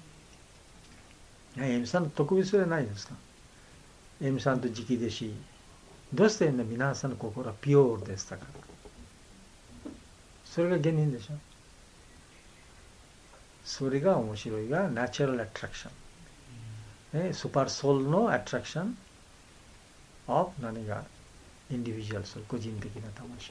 ね。M さんの特別ではないですか。M さんと直弟子、どうして皆さんの心はピュアでしたから。それが原因でしょ。それが面白いがナチュラルアトラクション。スーパーソウルのアトラクションof 何がインディビジュアルソウル、個人的な魂。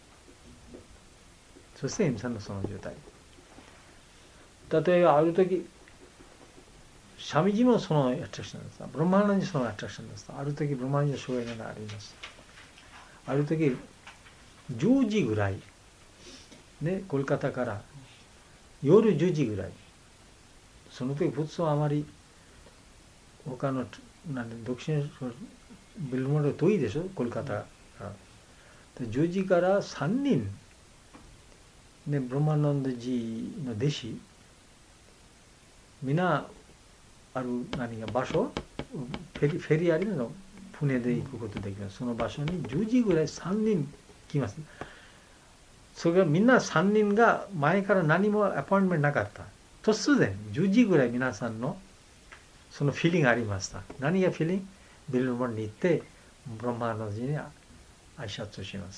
そして M さんのその状態。例えばある時シャミジもそのアトラクションです。ブラマーナにそのアトラクションです。ある時ブラマーナに障害があります。ある時10時ぐらいね、コルカタから夜10時ぐらい、その時普通はあまり他の独身ビルモード遠いでしょ、コルカタから。10時から3人ね、ブラマナンダジーの弟子みんなある場所、フェリーありの船で行くことできます。その場所に10時ぐらい3人来ます。それがみんな3人が前から何もアポイントメントなかった。突然10時ぐらい皆さんのそのフィーリングありました。何がフィーリング？ビルモンに行ってブラマナンダジーに挨拶します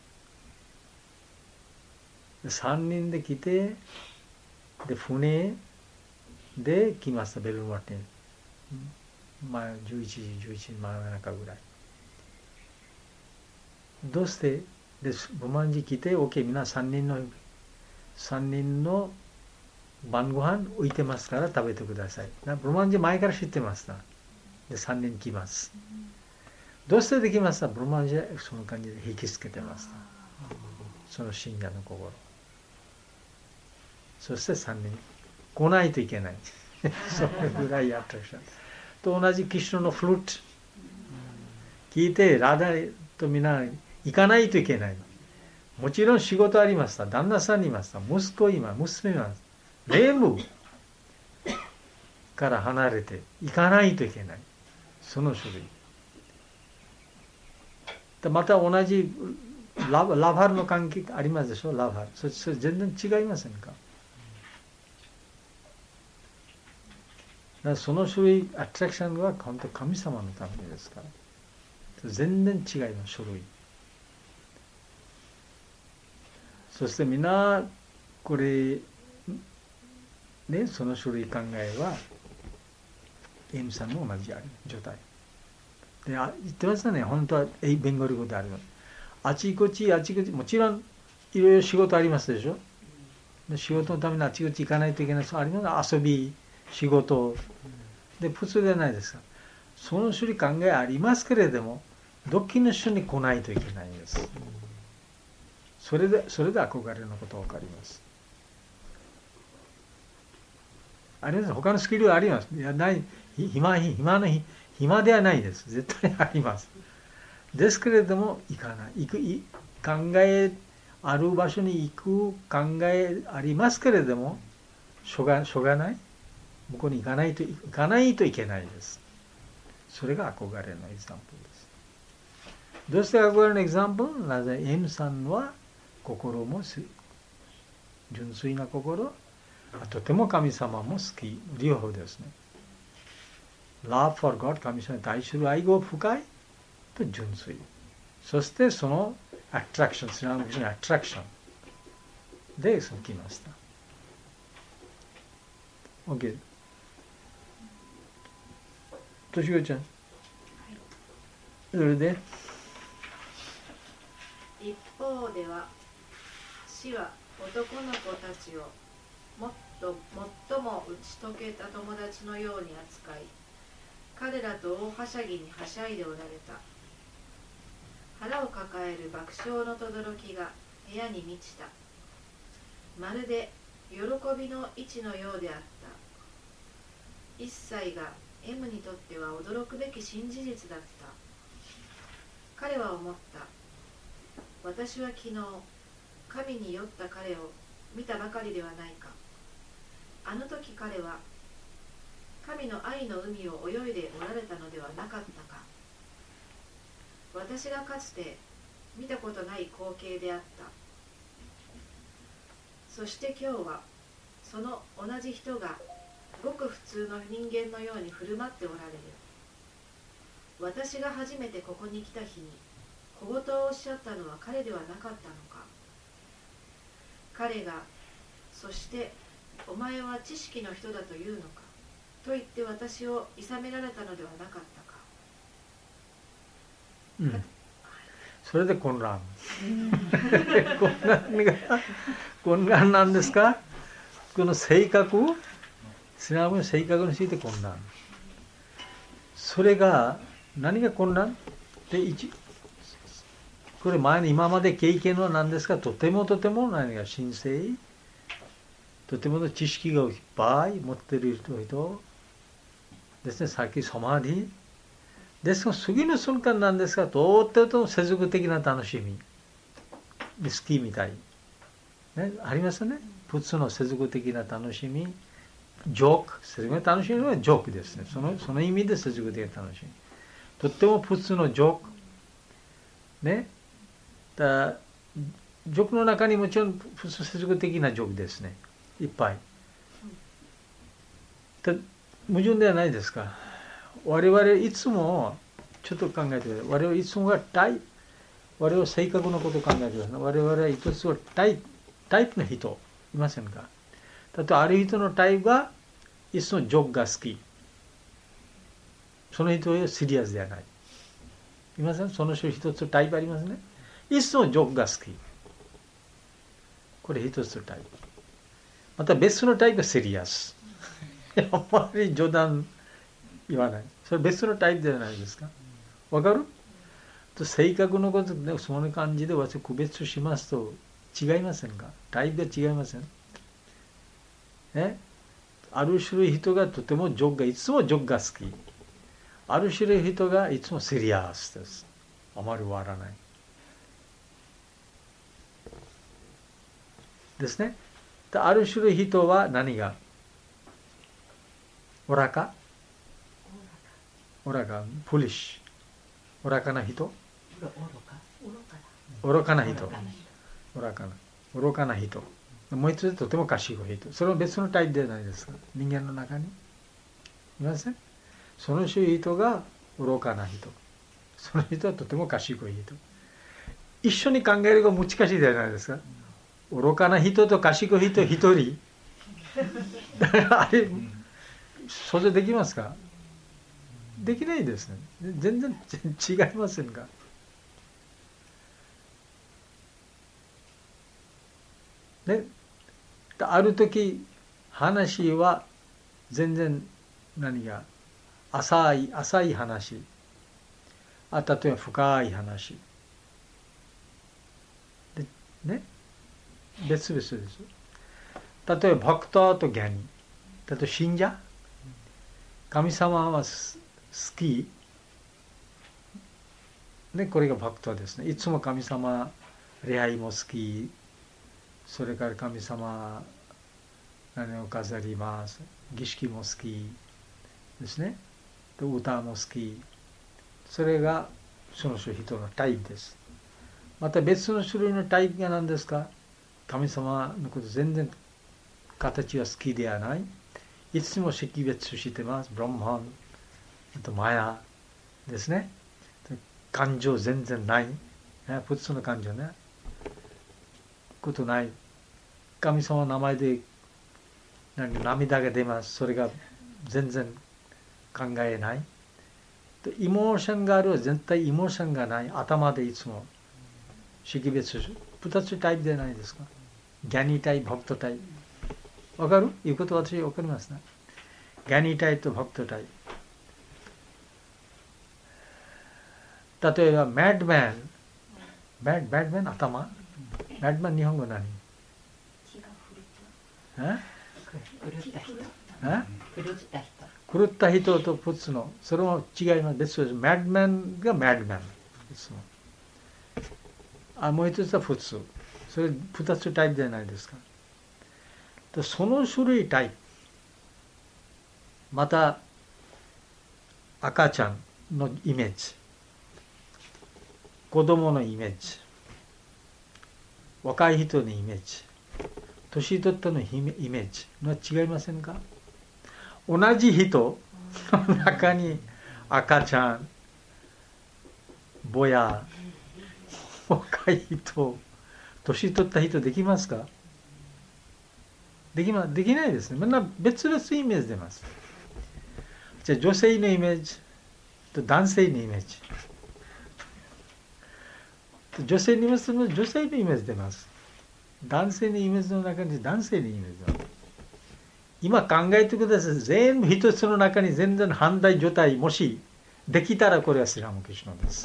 。3人で来て、で船で来ました、ベルモアテに。11時真ん中ぐらい。どうしてでブマンジ来て、OK、みんな3人の晩ご飯置いてますから食べてください。ブマンジ前から知ってました。で、3人来ます。どうしてできました？ブマンジはその感じで引きつけてました。その信者の心。そして3人来ないといけない。それぐらいアトラクション。と同じキシュのフルート聞いてラダとみんな行かないといけない。もちろん仕事ありました。旦那さんいました。息子います。娘います。全部から離れて行かないといけない。その種類。また同じラブハルの関係ありますでしょ。ラブハル。それ全然違いませんか。その種類、アトラクションは本当神様のためですから。全然違います、種類。そしてみんな、これ、ね、その種類考えは、エムさんも同じ状態。で、言ってましたね、本当はベンゴル語であるの。あちこち、もちろん、いろいろ仕事ありますでしょ。で仕事のためにあちこち行かないといけない。あります遊び、仕事で普通じゃないですか。 その種類考えありますけれども、どっきの種に来ないといけないんです。それで憧れのことが分かります。あります。他のスキルはあります。いや、ない、暇ではないです。絶対あります。ですけれども、行かない。考えある場所に行く考えありますけれども、しょうがない。向こうに行かないといけないです。それが憧れのエグザンプルです。どうして憧れのエグザンプル？なぜ M さんは心も純粋な心、とても神様も好き、両方ですね。Love for God、神様に対する愛が深いと純粋。そしてそのアトラクション、スラムのアトラクションで来ました。OK。としごちゃん。それで一方では死は男の子たちを最も打ち解けた友達のように扱い、彼らと大はしゃぎにはしゃいでおられた。腹を抱える爆笑の轟が部屋に満ちた。まるで喜びの位置のようであった。一切が M にとっては驚くべき新事実だった。彼は思った。私は昨日、神に酔った彼を見たばかりではないか。あの時彼は神の愛の海を泳いでおられたのではなかったか。私がかつて見たことない光景であった。そして今日はその同じ人がごく普通の人間のように振る舞っておられる。私が初めてここに来た日に小言をおっしゃったのは彼ではなかったのか。彼が、そしてお前は知識の人だというのかと言って私をいさめられたのではなかったか。 それで混乱。混乱なんですか？この性格、スラムの性格について混乱。それが何が混乱で、これ前の今まで経験は何ですか？とても何が神聖、とてもの知識がいっぱい持っている人ですね。さっきサマディですが、次の瞬間なんですが、とっても世俗的な楽しみ、好きみたい、ね、ありますよね。普通の世俗的な楽しみ、ジョーク、世俗的な楽しみはジョークですね。その意味で世俗的な楽しみ。とっても普通のジョーク。ね。ジョークの中にもちろん普通世俗的なジョークですね。いっぱい。矛盾ではないですか。我々いつもちょっと考えてください。我々いつもは我々性格のことを考えてください。我々は一つはタイプの人いませんか？例えばある人のタイプがいつもジョークが好き。その人はシリアスではない。いません？その人一つタイプありますね。いつもジョークが好き。これ一つタイプ。また別のタイプがシリアス。あんまり冗談言わない。それ別のタイプじゃないですか。わかる？性格のことでその感じで私区別しますと違いませんか？タイプが違いません。ね？ある種類人がとてもジョークがいつもジョークが好き。ある種類人がいつもシリアスです。あまり笑わない。ですね。ある種類人は何が愚か、フリッシュ、愚かな人、愚かな人、愚かな人。もう一つとても賢い人。それは別のタイプではないですか。人間の中にいません？その種類人が愚かな人。その人はとても賢い人。一緒に考えるのが難しいじゃないですか。愚かな人と賢い人一人。だからあれ想像できますか？できないですね。全然違いませんか？ね、ある時話は全然何が浅い話、例えば深い話でね、別々です。例えばバクターとギャニー、例えば信者、神様は好きね、これがバクターですね。いつも神様礼拝も好き、それから神様何を飾ります、儀式も好きですね、歌も好き、それがその人のタイプです。また別の種類のタイプが何ですか。神様のこと全然形は好きではない、いつも識別してます。ブランマン、あとマヤですね。感情全然ない、普通の感情ね、ことない。神様の名前で涙が出ます。それが全然考えない。イモーションがあるは絶対イモーションがない。頭でいつも識別する。2つタイプじゃないですか。ギャニータイプ、バクトタイプ。わかる？いうことは私わかりますね。ギャニータイプとバクトタイプ。例えば、マッドマン。マッドマン、頭？マッドマン、日本語何？狂った人と普通の、それも違います。別です。マッドマンがマッドマンです。もう一つは普通。それ2つタイプじゃないですか。その種類タイプ。また、赤ちゃんのイメージ。子供のイメージ。若い人のイメージ。年取ったのイメージの違いませんか。同じ人の中に赤ちゃん、ぼや、若い人、年取った人できますか。できないですね。みんな別々イメージ出ます。じゃあ女性のイメージと男性のイメージ。女性のイメージと女性のイメージ出ます。男性のイメージの中に男性のイメージがある。今考えてください。全部一つの中に全然反対状態もしできたらこれはスリラムクリシュナです。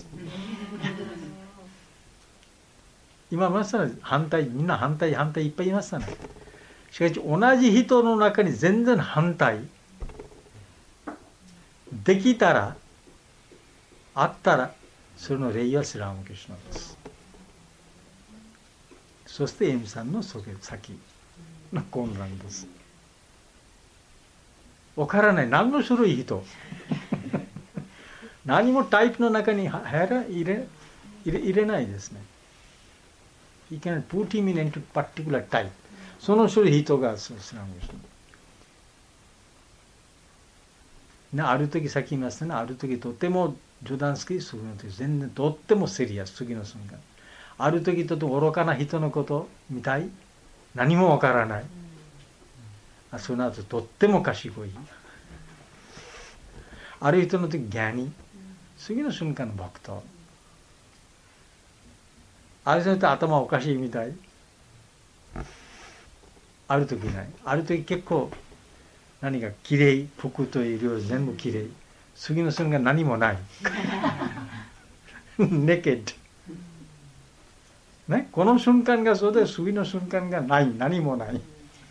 今まさに反対、みんな反対いっぱいいましたね。しかし同じ人の中に全然反対できたら、あったら、その例はスリラムクリシュナです。そしてエミさんの先の混乱です。わからない。何の種類人何もタイプの中に入れないですね。You can put him in into particular type. その種類人がスリラムクリシュナ。ある時さっき言いましたね。ある時とても冗談好き、次の時全然とってもシリアス、次の瞬間。ある時とても愚かな人のことみたい、何もわからない。その後とっても賢い。ある人の時ギャニー、次の瞬間のバクター。ある人の時頭おかしいみたい。ある時ない。ある時結構何かきれい、服という量全部きれい。次の瞬間何もない。ネケッド。ね、この瞬間がそうで、次の瞬間がない、何もない。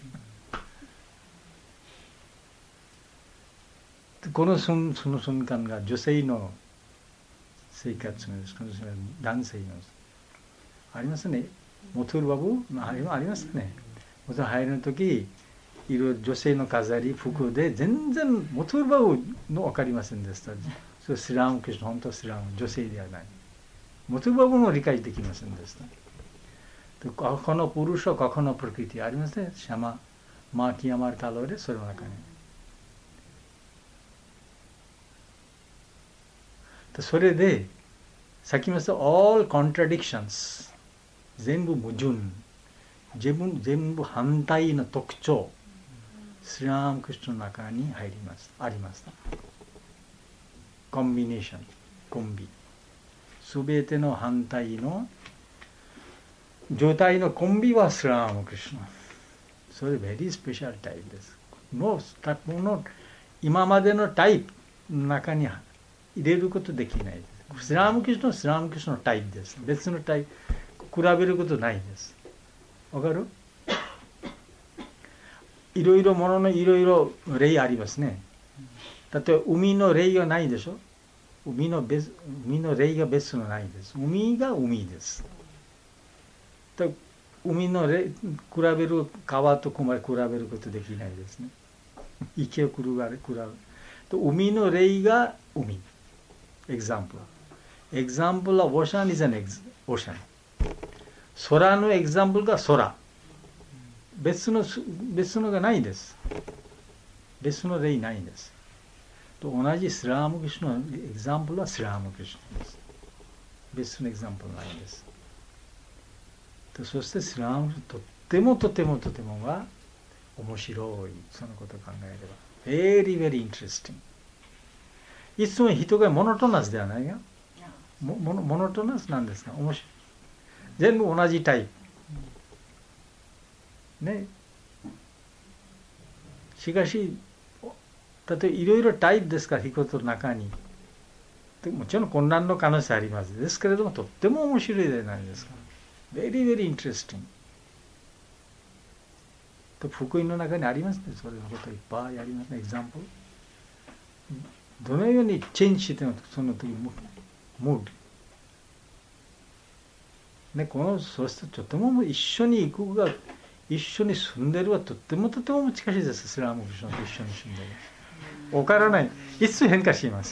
その瞬間が女性の生活です。男性のありますね。モトゥルバブありますね。モトゥル入る時、いろいろ女性の飾り、服で全然モトゥルバブの分かりませんでした。それスリラムクリシュナ、本当スリラム、女性ではない。モトゥルバブも理解できませんでした。このプルシャ、このプロキティありますね。シャマ、マーティアマルタロで、それの中に。それで、さっき言いました、all contradictions。全部矛盾。全部反対の特徴。スリラムクリシュナの中にありました。コンビネーション、コンビ。すべての反対の状態のコンビはスリラムクリシュナ。それベリースペシャルタイプです。今までのタイプ中に入れることできないです。スラームキシュナはスラームキシュナのタイプです。別のタイプ、比べることないんです。わかる？いろいろもののいろいろ例ありますね。例えば海の例がないでしょ。海の例が別のないです。海が海です。海の例、比べる川と比べることできないですね。池を比べる。海の例が海。Example. Example of ocean is an ocean. 空の example が空。別のがないです。別の例ないんです。と同じスラームキシュの example はスラームキシュです。別の example ないんです。そしてスラームとってもが面白い。そのことを考えれば。very very interesting。いつも人がモノトナスではないが、モノトナスなんですが、面白い。全部同じタイプ。ね。しかし、例えばいろいろタイプですから、人の中に。もちろん混乱の可能性あります。ですけれども、とっても面白いじゃないですか。very very interesting。福音の中にありますね。それのこといっぱいありますね。example。どのようにチェンジしてもその時モード。ね、そうするととても一緒に行くが一緒に住んでるはとっても難しいです。スラムキシュナと一緒に住んでる。分からない。いつ変化します。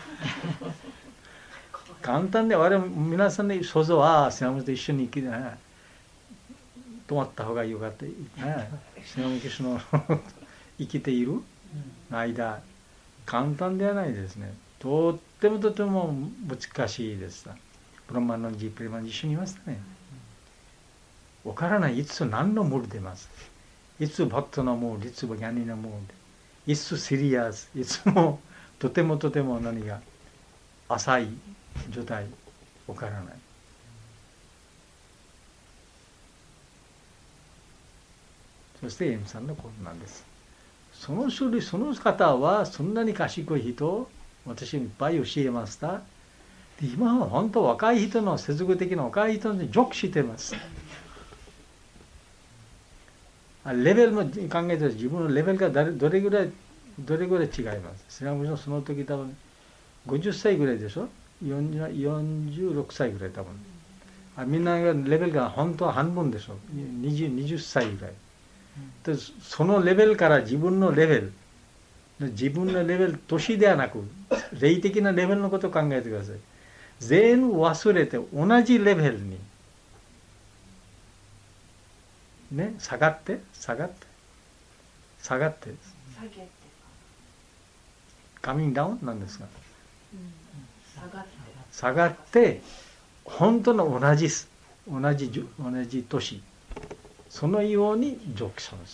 簡単で我々皆さんで想像はスラムと一緒に生きて泊まった方がよかった。スラムキシュナ生きている間簡単ではないですね。とっても難しいです。ブラマンのジープレマン一緒にいましたね。わからない。いつ何のムード出ます。いつバットのムード、いつギャニーのムード、いつシリアス、いつもとても何が浅い状態、わからない。そしてエムさんのことなんです。その種類、その方はそんなに賢い人、私いっぱい教えました。今は本当若い人の、世俗的な若い人にジョークしてます。レベルも考えて自分のレベルがどれぐらい違います。スラムのその時多分50歳ぐらいでしょ。46歳ぐらい多分。みんながレベルが本当は半分でしょ。20歳ぐらい。そのレベルから自分のレベル、年ではなく、霊的なレベルのことを考えてください。全部忘れて同じレベルに、ね、下がって、カミングダウンなんですか。下がって、本当の同じ年。そのようにジョークします。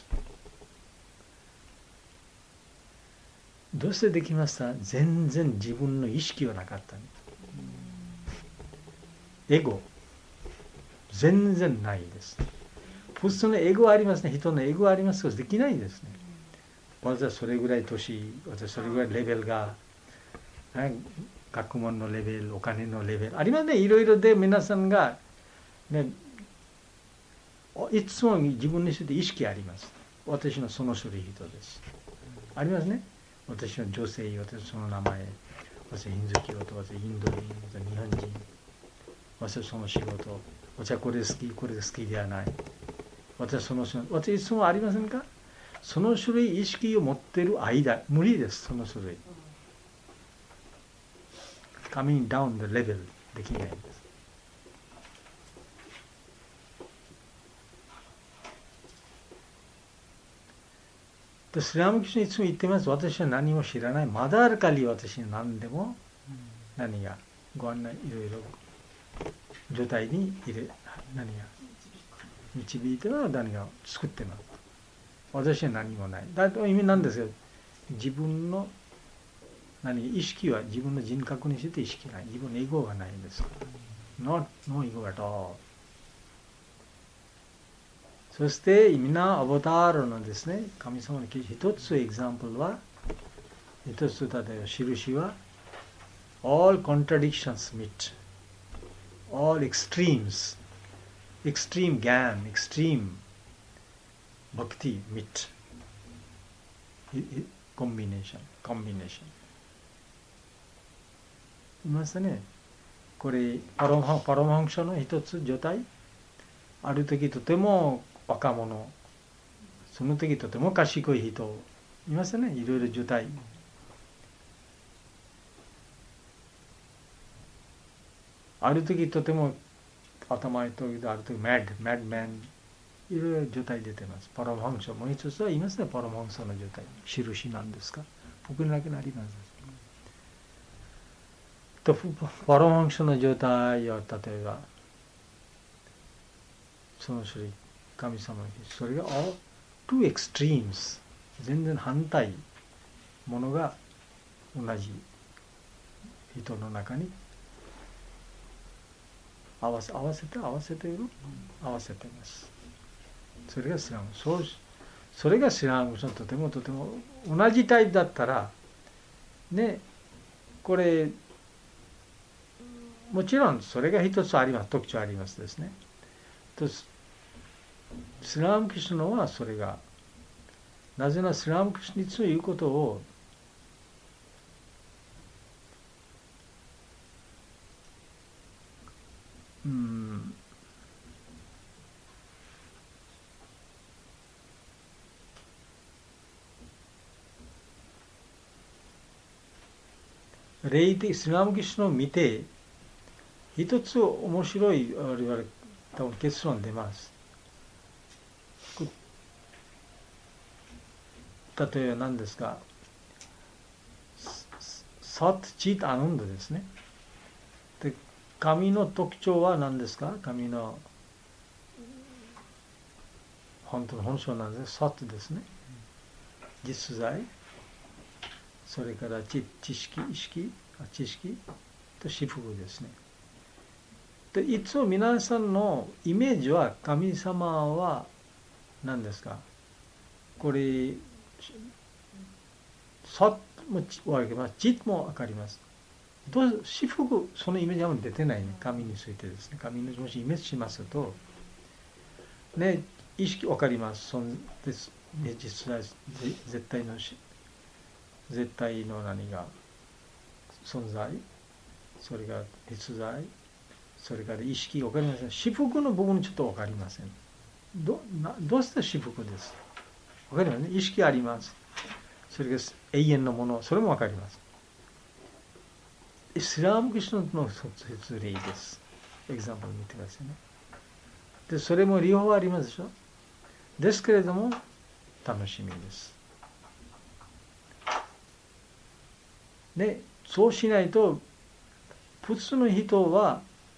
どうしてできました？全然自分の意識はなかった。エゴ全然ないです。普通のエゴはありますね。人のエゴはありますけどできないですね。私はそれぐらい年、私はそれぐらいレベルが、学問のレベル、お金のレベルありますね。いろいろで皆さんがね、いつも自分について意識あります。私のその種類人です。ありますね。私の女性、私のその名前、私はヒンズー教徒、私はインド人、私は日本人、私はその仕事、私はこれ好き、これ好きではない。私はその種類、私いつもありませんか？その種類意識を持っている間、無理です、その種類。coming down the level できないんです。スラムキシュナいつも言ってます。私は何も知らない。まだある限り私に何でも何がご案内いろいろ状態に何が導いては何が作ってます。私は何もない。だと意味なんですよ。自分の意識は自分の人格について意識ない。自分のエゴがないんです。No ego at all。そして皆アバターのですね、神様の一つエグザンプルは一つ例えば印は all contradictions meet, all extremes, extreme gyan, extreme bhakti meet, combination いますね。これパラマハンサの一つ状態、ある時とても若者、その時とても賢い人いますね。いろいろ状態。ある時とても頭いい時、ある時マッドマン、いろいろ状態出てます。パラマハンサもう一つはいますね。パラマハンサの状態、印なんですか。僕にだけなります。とパラマハンサの状態は例えばその種類神様の日、それが all two extremes、 全然反対ものが同じ人の中に合わせています。それがスラム、それがスラム、とても同じタイプだったらね、これもちろんそれが一つあります、特徴ありますですね。とスラムクリシュナはそれが、なぜならスラムクリシュナについて言うことを霊的スラムクリシュナを見て一つ面白い我々多分結論出ます。例えば何ですか、サッチーアナンダですね。で、神の特徴は何ですか。神の本当の本性なんです。サットですね。実在、それから知識と至福ですね。で、いつも皆さんのイメージは神様は何ですか。これサッも分かります。知も分かります。至福、そのイメージはもう出てないね。神についてですね。神にもしイメージしますとね、意識分かります。そのですね、実在絶対の何が存在、それが実在、それから意識分かりません。至福の部分ちょっと分かりません。どうして至福です。分かりますね。意識あります。それが永遠のもの、それも分かります。イスラムクリシュナの説例です。エグザンプル見てくださいね。で、それも両方ありますでしょ。ですけれども楽しみです。ね、そうしないと普通の人は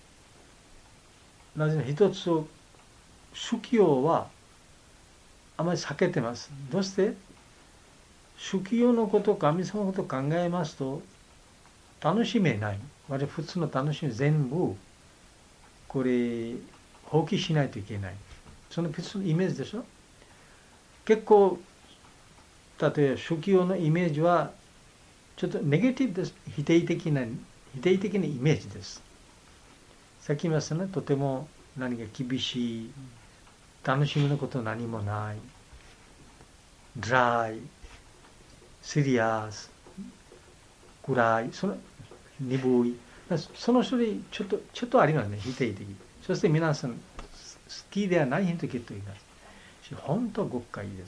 なぜなら一つを宗教はあまり避けてます。どうして宗教のこと、神様のことを考えますと楽しめない。我々普通の楽しみ全部これ放棄しないといけない。その別のイメージでしょ。結構例えば宗教のイメージはちょっとネガティブです。否定的なイメージです。さっき言いましたね。とても何か厳しい、楽しみのこと何もない、ドライ、シリアス、暗い、その鈍い、その種類ちょっとありますね。否定的。そして皆さん好きではない人きっといます。本当は誤解です。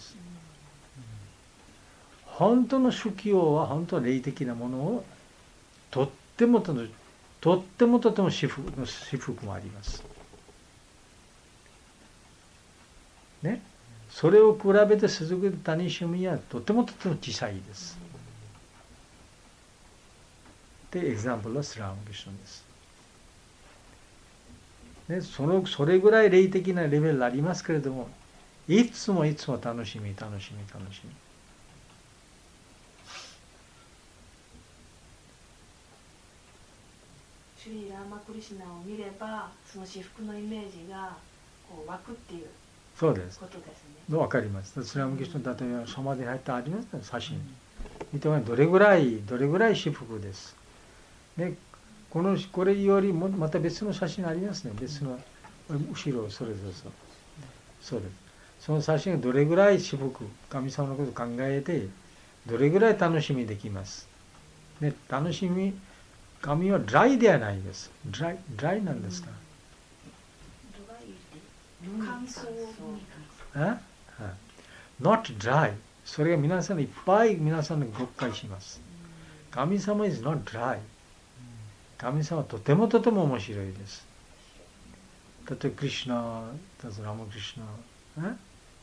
本当の宗教は本当は霊的なものをとっても至福もあります。ね、それを比べて続く楽しみはとても小さいです。で、エグザンプルはスラムクリシュナです。ね、それぐらい霊的なレベルありますけれども、いつも楽しみ。 シュリーラーマクリシュナを見れば、その至福のイメージがこう湧くっていうことですね。 わかります。スラムクリシュナ、例えばサマディに入ったありますね、写真。 見てもらうどれぐらい私服です。ね、これよりもまた別の写真ありますね。別の後ろそれ。その写真がどれぐらい私服、神様のことを考えてどれぐらい楽しみできます。ね、楽しみ、神はドライではないです。ドライなんですか。 乾燥。 not dry。それが皆さんいっぱい皆さんに誤解します。神様 is not dry。神様はとても面白いです。例えばクリシュナ、ラマクリシュナ、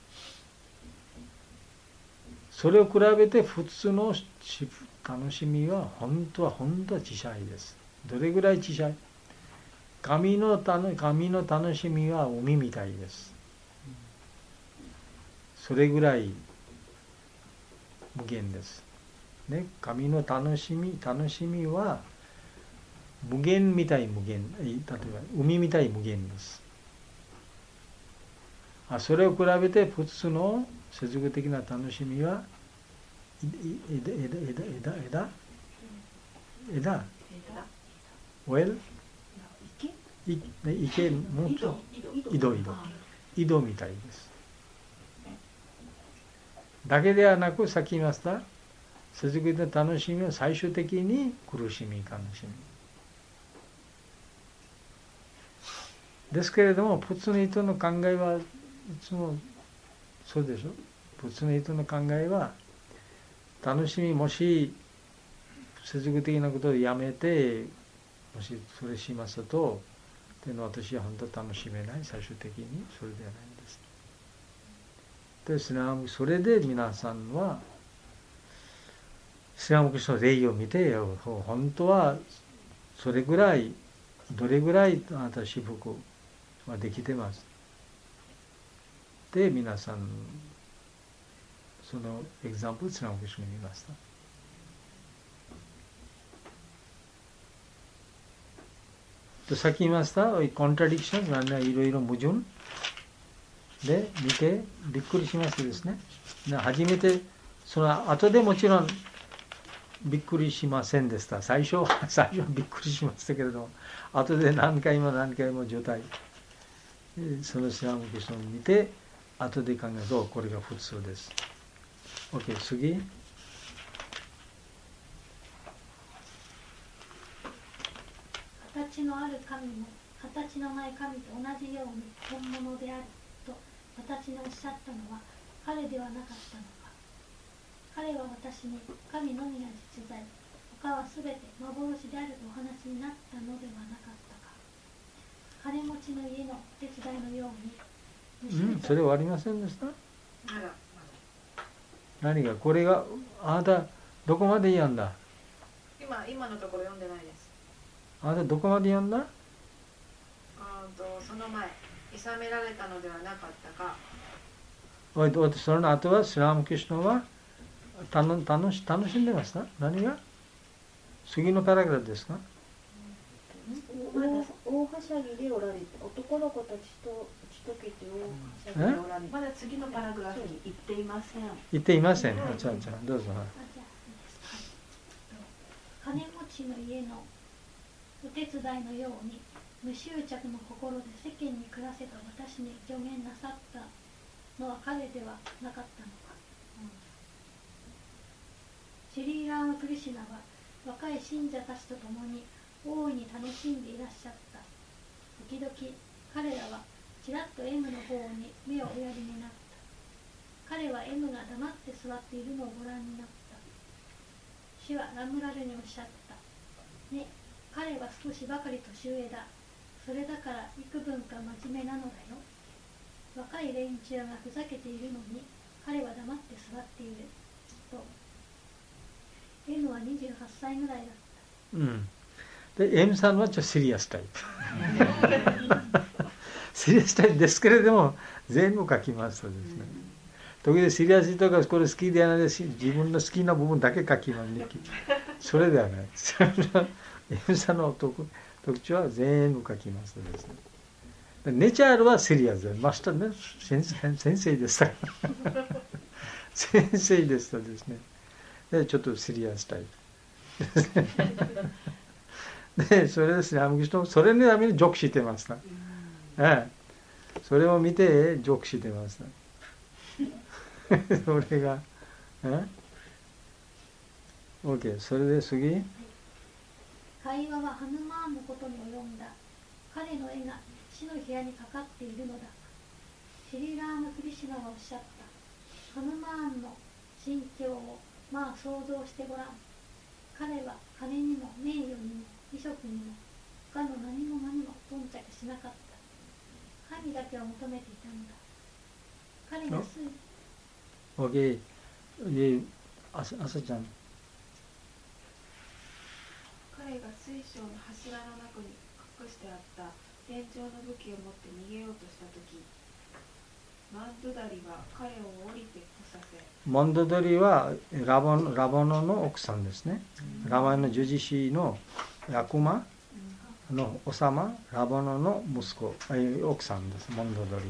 それを比べて普通の楽しみは本当は小さいです。どれぐらい小さい？神の楽しみは海みたいです。それぐらい無限です。ね、神の楽しみは無限みたい無限、例えば海みたい無限です。それを比べて普通の世俗的な楽しみは枝 well 池もうちょっと井戸みたいです。だけではなく、さっき言いました世俗的な楽しみは最終的に苦しみ、悲しみですけれども、普通の人の考えはいつもそうでしょ。普通の人の考えは楽しみ、もし世俗的なことをやめてもしそれしますと、私は本当楽しめない、最終的にそれではないんです。で、それで皆さんはスリラムクリシュナの例を見て、本当はそれぐらい、どれぐらいあなた私服はできてます。で、皆さんそのエグザンプルスリラムクリシュナに見ました。とさっき言いました、コントラディクション、いろいろ矛盾で見てびっくりしますですね。初めて、その後でもちろんびっくりしませんでした。最初はびっくりしましたけれども、後で何回も状態、そのスリラムクリシュナを見て、後で考えるとこれが普通です。OK、次。 形のある神も形のない神と同じように本物であると私におっしゃったのは彼ではなかったのか。彼は私に神のみが実在、他はすべて幻であるとお話になったのではなかったか。金持ちの家の手伝いのように、 それはありませんでした？何がこれがあなたどこまで読んだ？ 今のところ読んでないです。 あなたどこまで読んだ？ その前、諌められたのではなかったか。 その後はスリラムクリシュナは楽しんでました？何が？次のパラグラフですか？ 大はしゃぎでおられて、男の子たちと打ち解けて大はしゃぎでおられて、 まだ次のパラグラフに行っていません。 行っていません。じゃあどうぞ。 金持ちの家のお手伝いのように無執着の心で世間に暮らせと私に助言なさったのは彼ではなかったのか。シュリーラーマ・クリシュナは若い信者たちと共に大いに楽しんでいらっしゃった。時々彼らはちらっと M の方に目をおやりになった。彼は M が黙って座っているのをご覧になった。主はラムラルにおっしゃった。ね、彼は少しばかり年上だ。それだから幾分か真面目なのだよ。若い連中がふざけているのに彼は黙って座っている。と。M は28歳ぐらいだった。 で M さんはちょっとシリアスタイプ。シリアスタイプですけれども全部書きますとですね。時々シリアスとかこれ好きではないですし、自分の好きな部分だけ書きますね。それではないです。M さんの特徴は全部書きますですね。ネチャールはシリアスで、マスターね、先生でした。先生でしたですね。 でちょっとシリアスタイプでそれですね、ラムキシュナそれのためにジョークしてました、それを見てジョークしてましたそれがOK。 それで次、 会話はハヌマーンのことに及んだ。彼の絵が死の部屋にかかっているのだ。シリラーマ・クリシュナはおっしゃった。ハヌマーンの心境をまあ想像してごらん。彼は金にも名誉にも美食にも他の何も何も頓着しなかった。神だけを求めていたんだ。彼がすい OK。 朝ちゃん、 彼が水晶の柱の中に隠してあった天井の武器を持って逃げようとしたとき、マンドダリは彼を降りて来させ、 モンドドリはラバノの奥さんですね。ラバノの十字師のヤクマの王様、ラバノの息子、奥さんです、モンドドリ。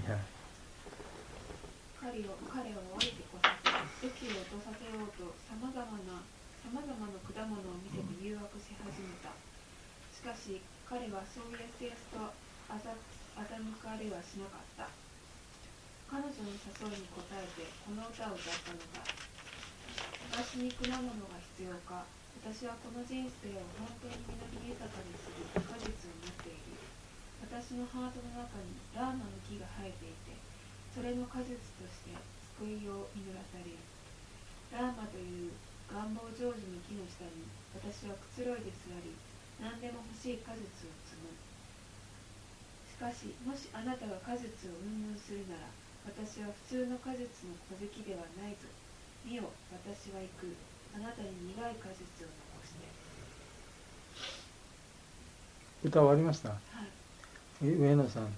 彼を降りて来させ、武器を落とさせようとさまざまな果物を見せて誘惑し始めた。しかし彼はそうやすやすと欺かれはしなかった。彼女の誘いに応えてこの歌を歌ったのだ。私に果物が必要か。私はこの人生を本当に実り豊かにする果実を持っている。私のハートの中にラーマの木が生えていて、それの果実として救いを実らされる。ラーマという願望成就の木の下に私はくつろいで座り、何でも欲しい果実を摘む。しかしもしあなたが果実を云々するなら、私は普通の果実の小石ではないぞ。見よ、私は行く。あなたに苦い果実を残して。 歌終わりました、 はい、 上野さん。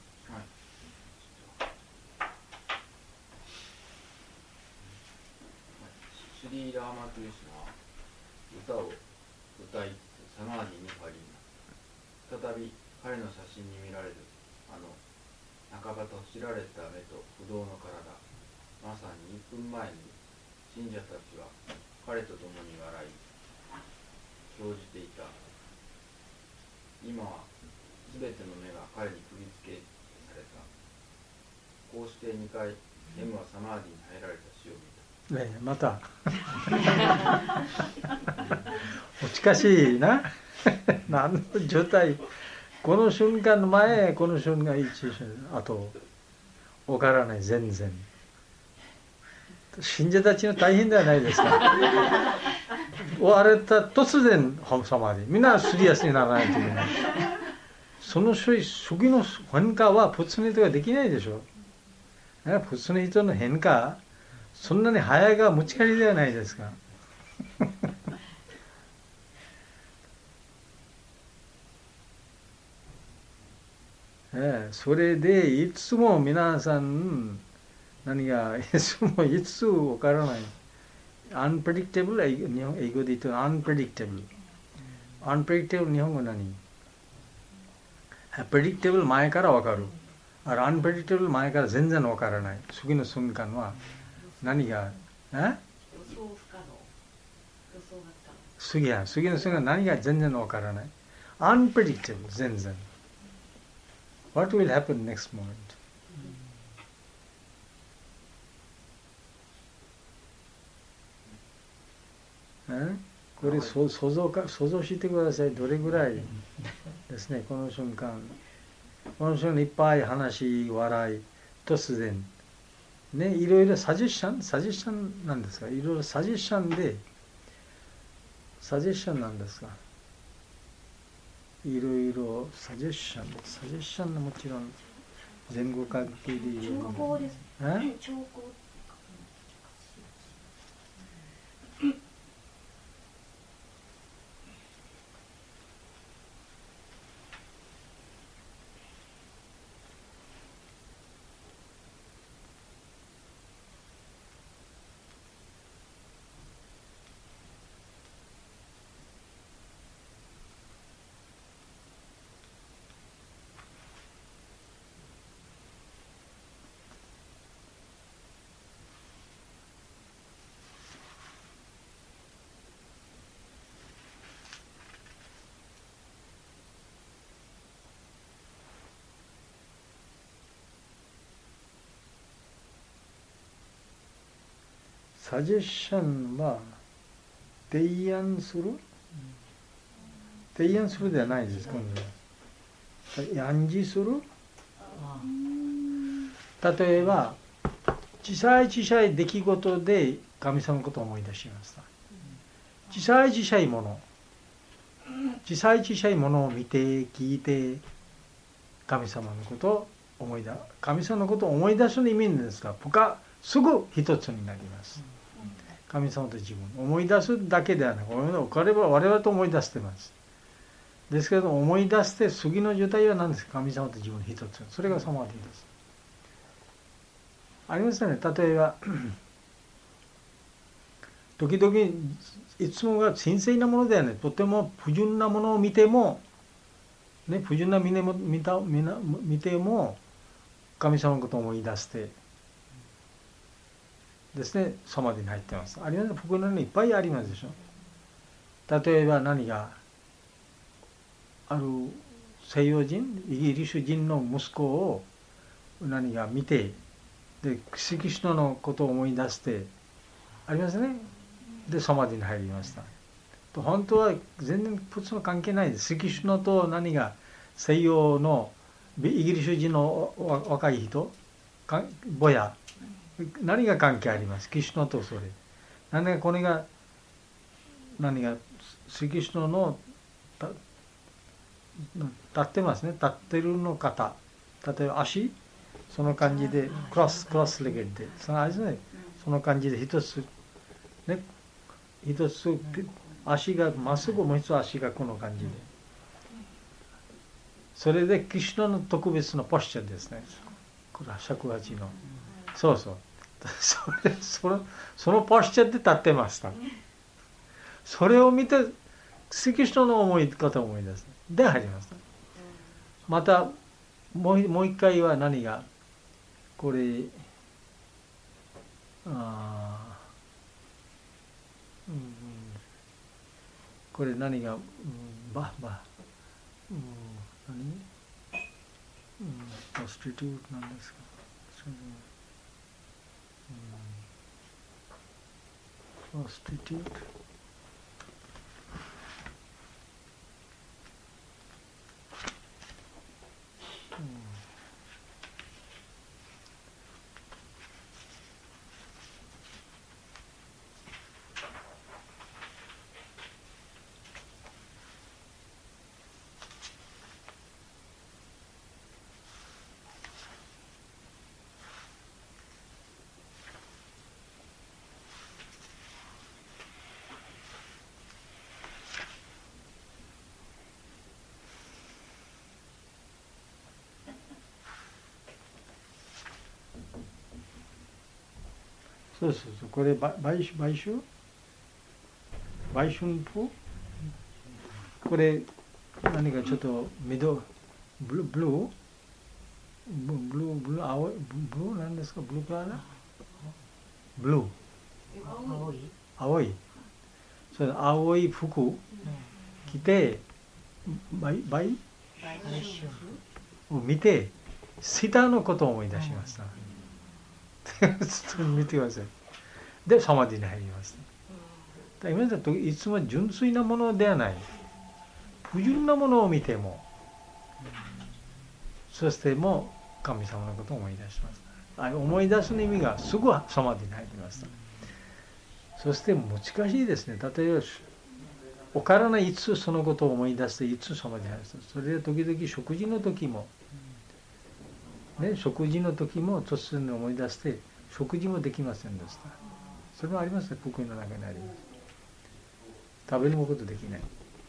シリーラーマクリシュナは歌を歌いつつサマーディに入ります。再び彼の写真に見られるあの半ば閉じられた目と不動の体、まさに1分前に信者たちは彼と共に笑い興じていた。今はすべての目が彼に釘付けされた。こうして2回 M はサマーディに入られた死を見た。 ね、またお近しいな何の状態、この瞬間の前、この瞬間一瞬、あと分からない。全然信者たちの大変ではないですか。終われた突然サマーディ、みんなすり足にならないといけない。その初期の変化は普通の人ができないでしょ。普通の人の変化そんなに早いが持ち帰りではないですか。それでいつも皆さん何がいつもいつ分からない。unpredictable、 英語で言うと unpredictable。 unpredictable 日本語何？ predictable 前から分かる。unpredictable 前から全然分からない。次の瞬間は何が次の瞬間何が全然分からない。unpredictable 全然。What will happen next moment? これ想像してください。どれぐらいですね、この瞬間。この瞬間いっぱい話、笑い、突然。ね、いろいろサジェッションなんですか。いろいろサジェッションなんですか。いろいろサジェッションのもちろん前後関係でいいよ。 兆候です。兆候。 サジェッションは提案する提案するではないです。今度は暗示する。例えば小さい出来事で神様のことを思い出しました。小さいもの小さいものを見て聞いて神様のことを思い出す。神様のことを思い出すの意味ですが、僕はすぐ一つになります。神様と自分思い出すだけではなく、我々と思い出してます。ですけれども、思い出して次の状態は何ですか。神様と自分一つ。それがサマディです。ありますよね。例えば時々いつもが神聖なものではない、とても不純なものを見ても、ね、不純な見ても神様のことを思い出してですね、サマディに入ってます。ありますね。僕のようにいっぱいありますでしょ。例えば何がある西洋人、イギリス人の息子を何が見て、でキリストのことを思い出してありますね。でサマディに入りました。と本当は全然普通の関係ないです。キリストと何が西洋のイギリス人の若い人、ボヤ、何が関係あります。キリストとそれ。何がこれが何がキリストの立ってますね。立ってるの方。例えば足、その感じでクロスレゲッドで、そのあれですね、その感じで一つね、一つ足がまっすぐ、もう一つ足がこの感じで、それでキリストの特別なポスチャーですね。これは尺八の、そうそう、そのポスチャーで立ってました。それを見てキリストの思い方を思い出す。で入りました。またもう一回は何がこれこれ何が何コスティテュートなんですか。コスティテュートそうこれ売春婦、これ何かちょっとブルー青いブルーなんですか。ブルーカラー、ブルー青い、それ青い服着て売を見てシタのことを思い出しました。見てください。でサマディに入りました。今だといつも純粋なものではない、不純なものを見ても、そしても神様のことを思い出しました。思い出すの意味がすぐサマディに入りました。そして難しいですね。例えば分からない、いつそのことを思い出していつサマディに入りました。それで時々食事の時も食事の時も突然思い出して食事もできませんでした。それもありますね。福音の中にあります。食べることできない。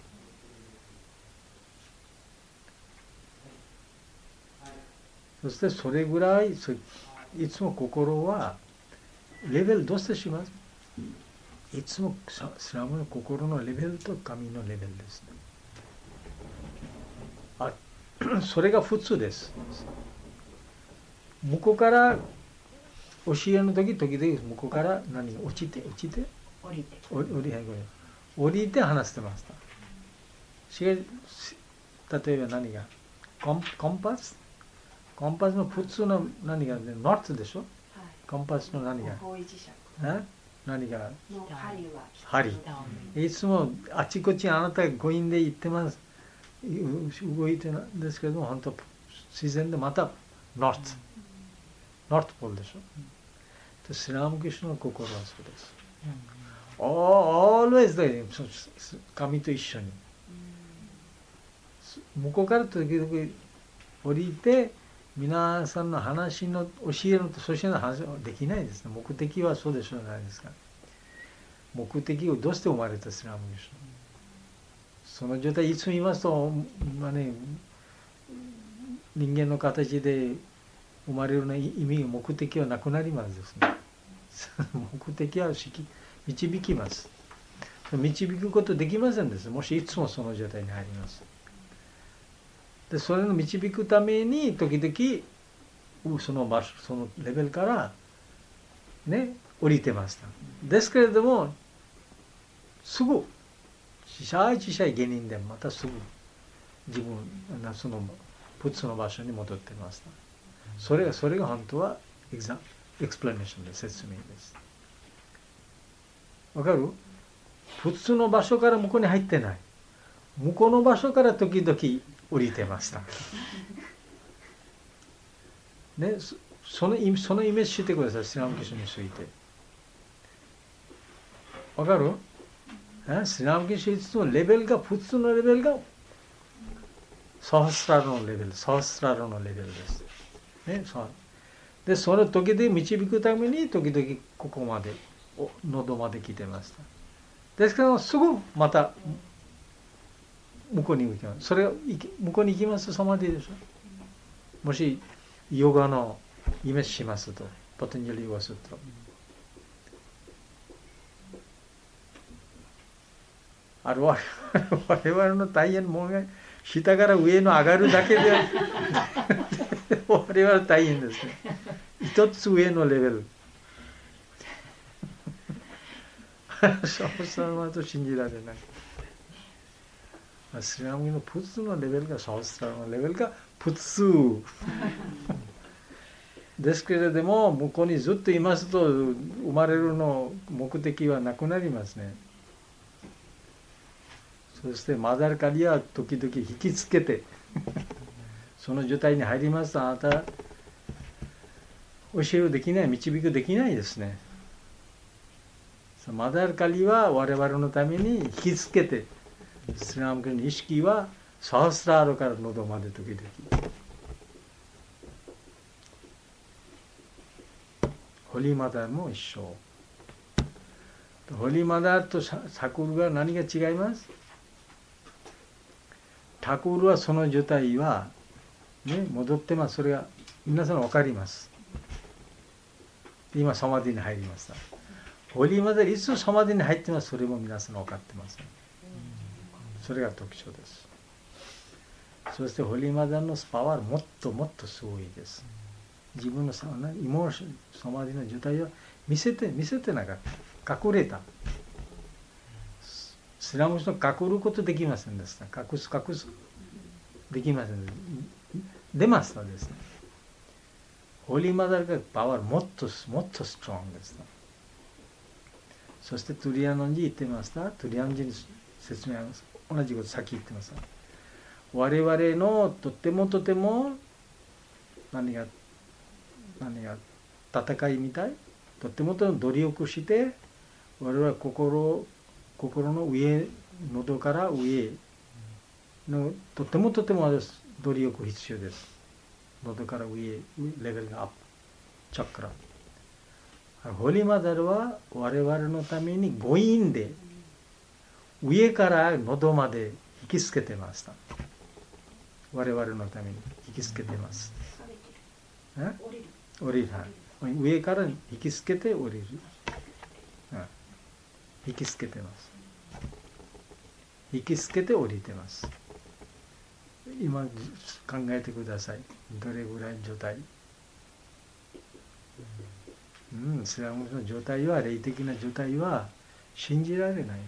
そしてそれぐらいいつも心はレベルどうしてします。いつもスラムの心のレベルと神のレベルですね。それが普通です。向こうから教えの時々向こうから何が落ちて降りて話してました。例えば何がコンパスの普通の何がノーツでしょ。コンパスの何が何がの針は針。いつもあちこちあなたが誤飲で言ってます。動いてるんですけども、本当自然でまたノートポールでしょ。でスリラムクリシュナの心はそうです。always there、神と一緒に。向こうから時々降りて、皆さんの話の教えのとそしての話はできないですね。目的はそうでしょうないですか。目的をどうして生まれたスリラムクリシュナ。その状態いつも言いますと、人間の形で生まれる意味、目的はなくなりますですね。目的は導きます。導くことできませんです。もしいつもその状態に入ります。でそれの導くために時々その場所、そのレベルからね降りてました。ですけれどもすぐ小さい下人でまたすぐ自分その普通の場所に戻ってました。それが本当はエクスプラネーションで説明です。わかる？普通の場所から向こうに入ってない。向こうの場所から時々降りてました。ね、そのイメージしてください。スリラムクリシュナについて。わかる？スリラムクリシュナいつもレベルが、普通のレベルがサハスラロのレベルです。ね、でその時で導くために時々ここまで喉まで来てました。ですからすぐまた向こうに行きます。それ向こうに行きますとサマディでしょ。もしヨガのイメージしますと、パタンジャリヨガスートラ。我々の大変もが下から上の上がるだけで我々大変ですね。一つ上のレベル。そのと信じられない。スリラムの普通のレベルがサウスラのレベルが普通ですけれども、向こうにずっといますと生まれるの目的はなくなりますね。そしてマダルカリは時々引きつけてその状態に入りますと、あなた教えできない、導くできないですね。マダルカリは我々のために引きつけて、スリラムクリシュナの意識はサハスラーロから喉まで時々。ホリーマダーも一緒。ホリーマダーとサクールは何が違います？タクールはその状態は、ね、戻ってます。それが皆さん分かります。今サマディに入りました。ホリーマダーいつサマディに入ってます。それも皆さん分かってます。それが特徴です。そしてホリーマダーのパワーはもっともっとすごいです。自分のイモーション、サマディの状態を見せてなかった。隠れた。スリラムの隠ることできませんでした。隠すできませんでした。出ましたですね。ホリーマダーがパワーもっとストロングです。そしてトゥリアノンジ言ってました。トゥリアノンジに説明は同じことさっき言ってました。我々のとても何が戦いみたい、とても努力して我々は心の上、喉から上のとても努力必要です。喉から上レベルがアップ、チャクラ。ホリーマダーは我々のために誤飲で上から喉まで引きつけてました。我々のために引きつけてます。降りる。上から引きつけて降りる。引きつけてます。引きつけて降りてます。今考えてください。どれぐらいの状態。スリラムの状態は、霊的な状態は信じられないです。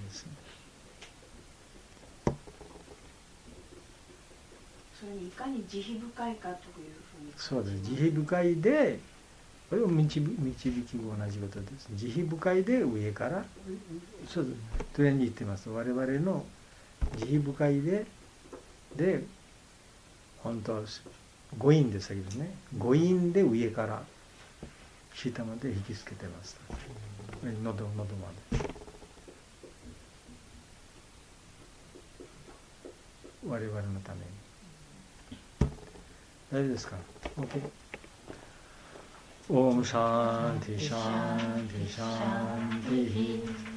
それにいかに慈悲深いかというふうに。 そうです。慈悲深いでこれも導きも同じことです。慈悲深いで上から、そうトレンに言ってます。我々の慈悲深いで本当は五因でしたけどね、五因で上から下まで引きつけてます。喉まで。我々のために。大丈夫ですか？ OK。オムシャンティシャンティシャンティ。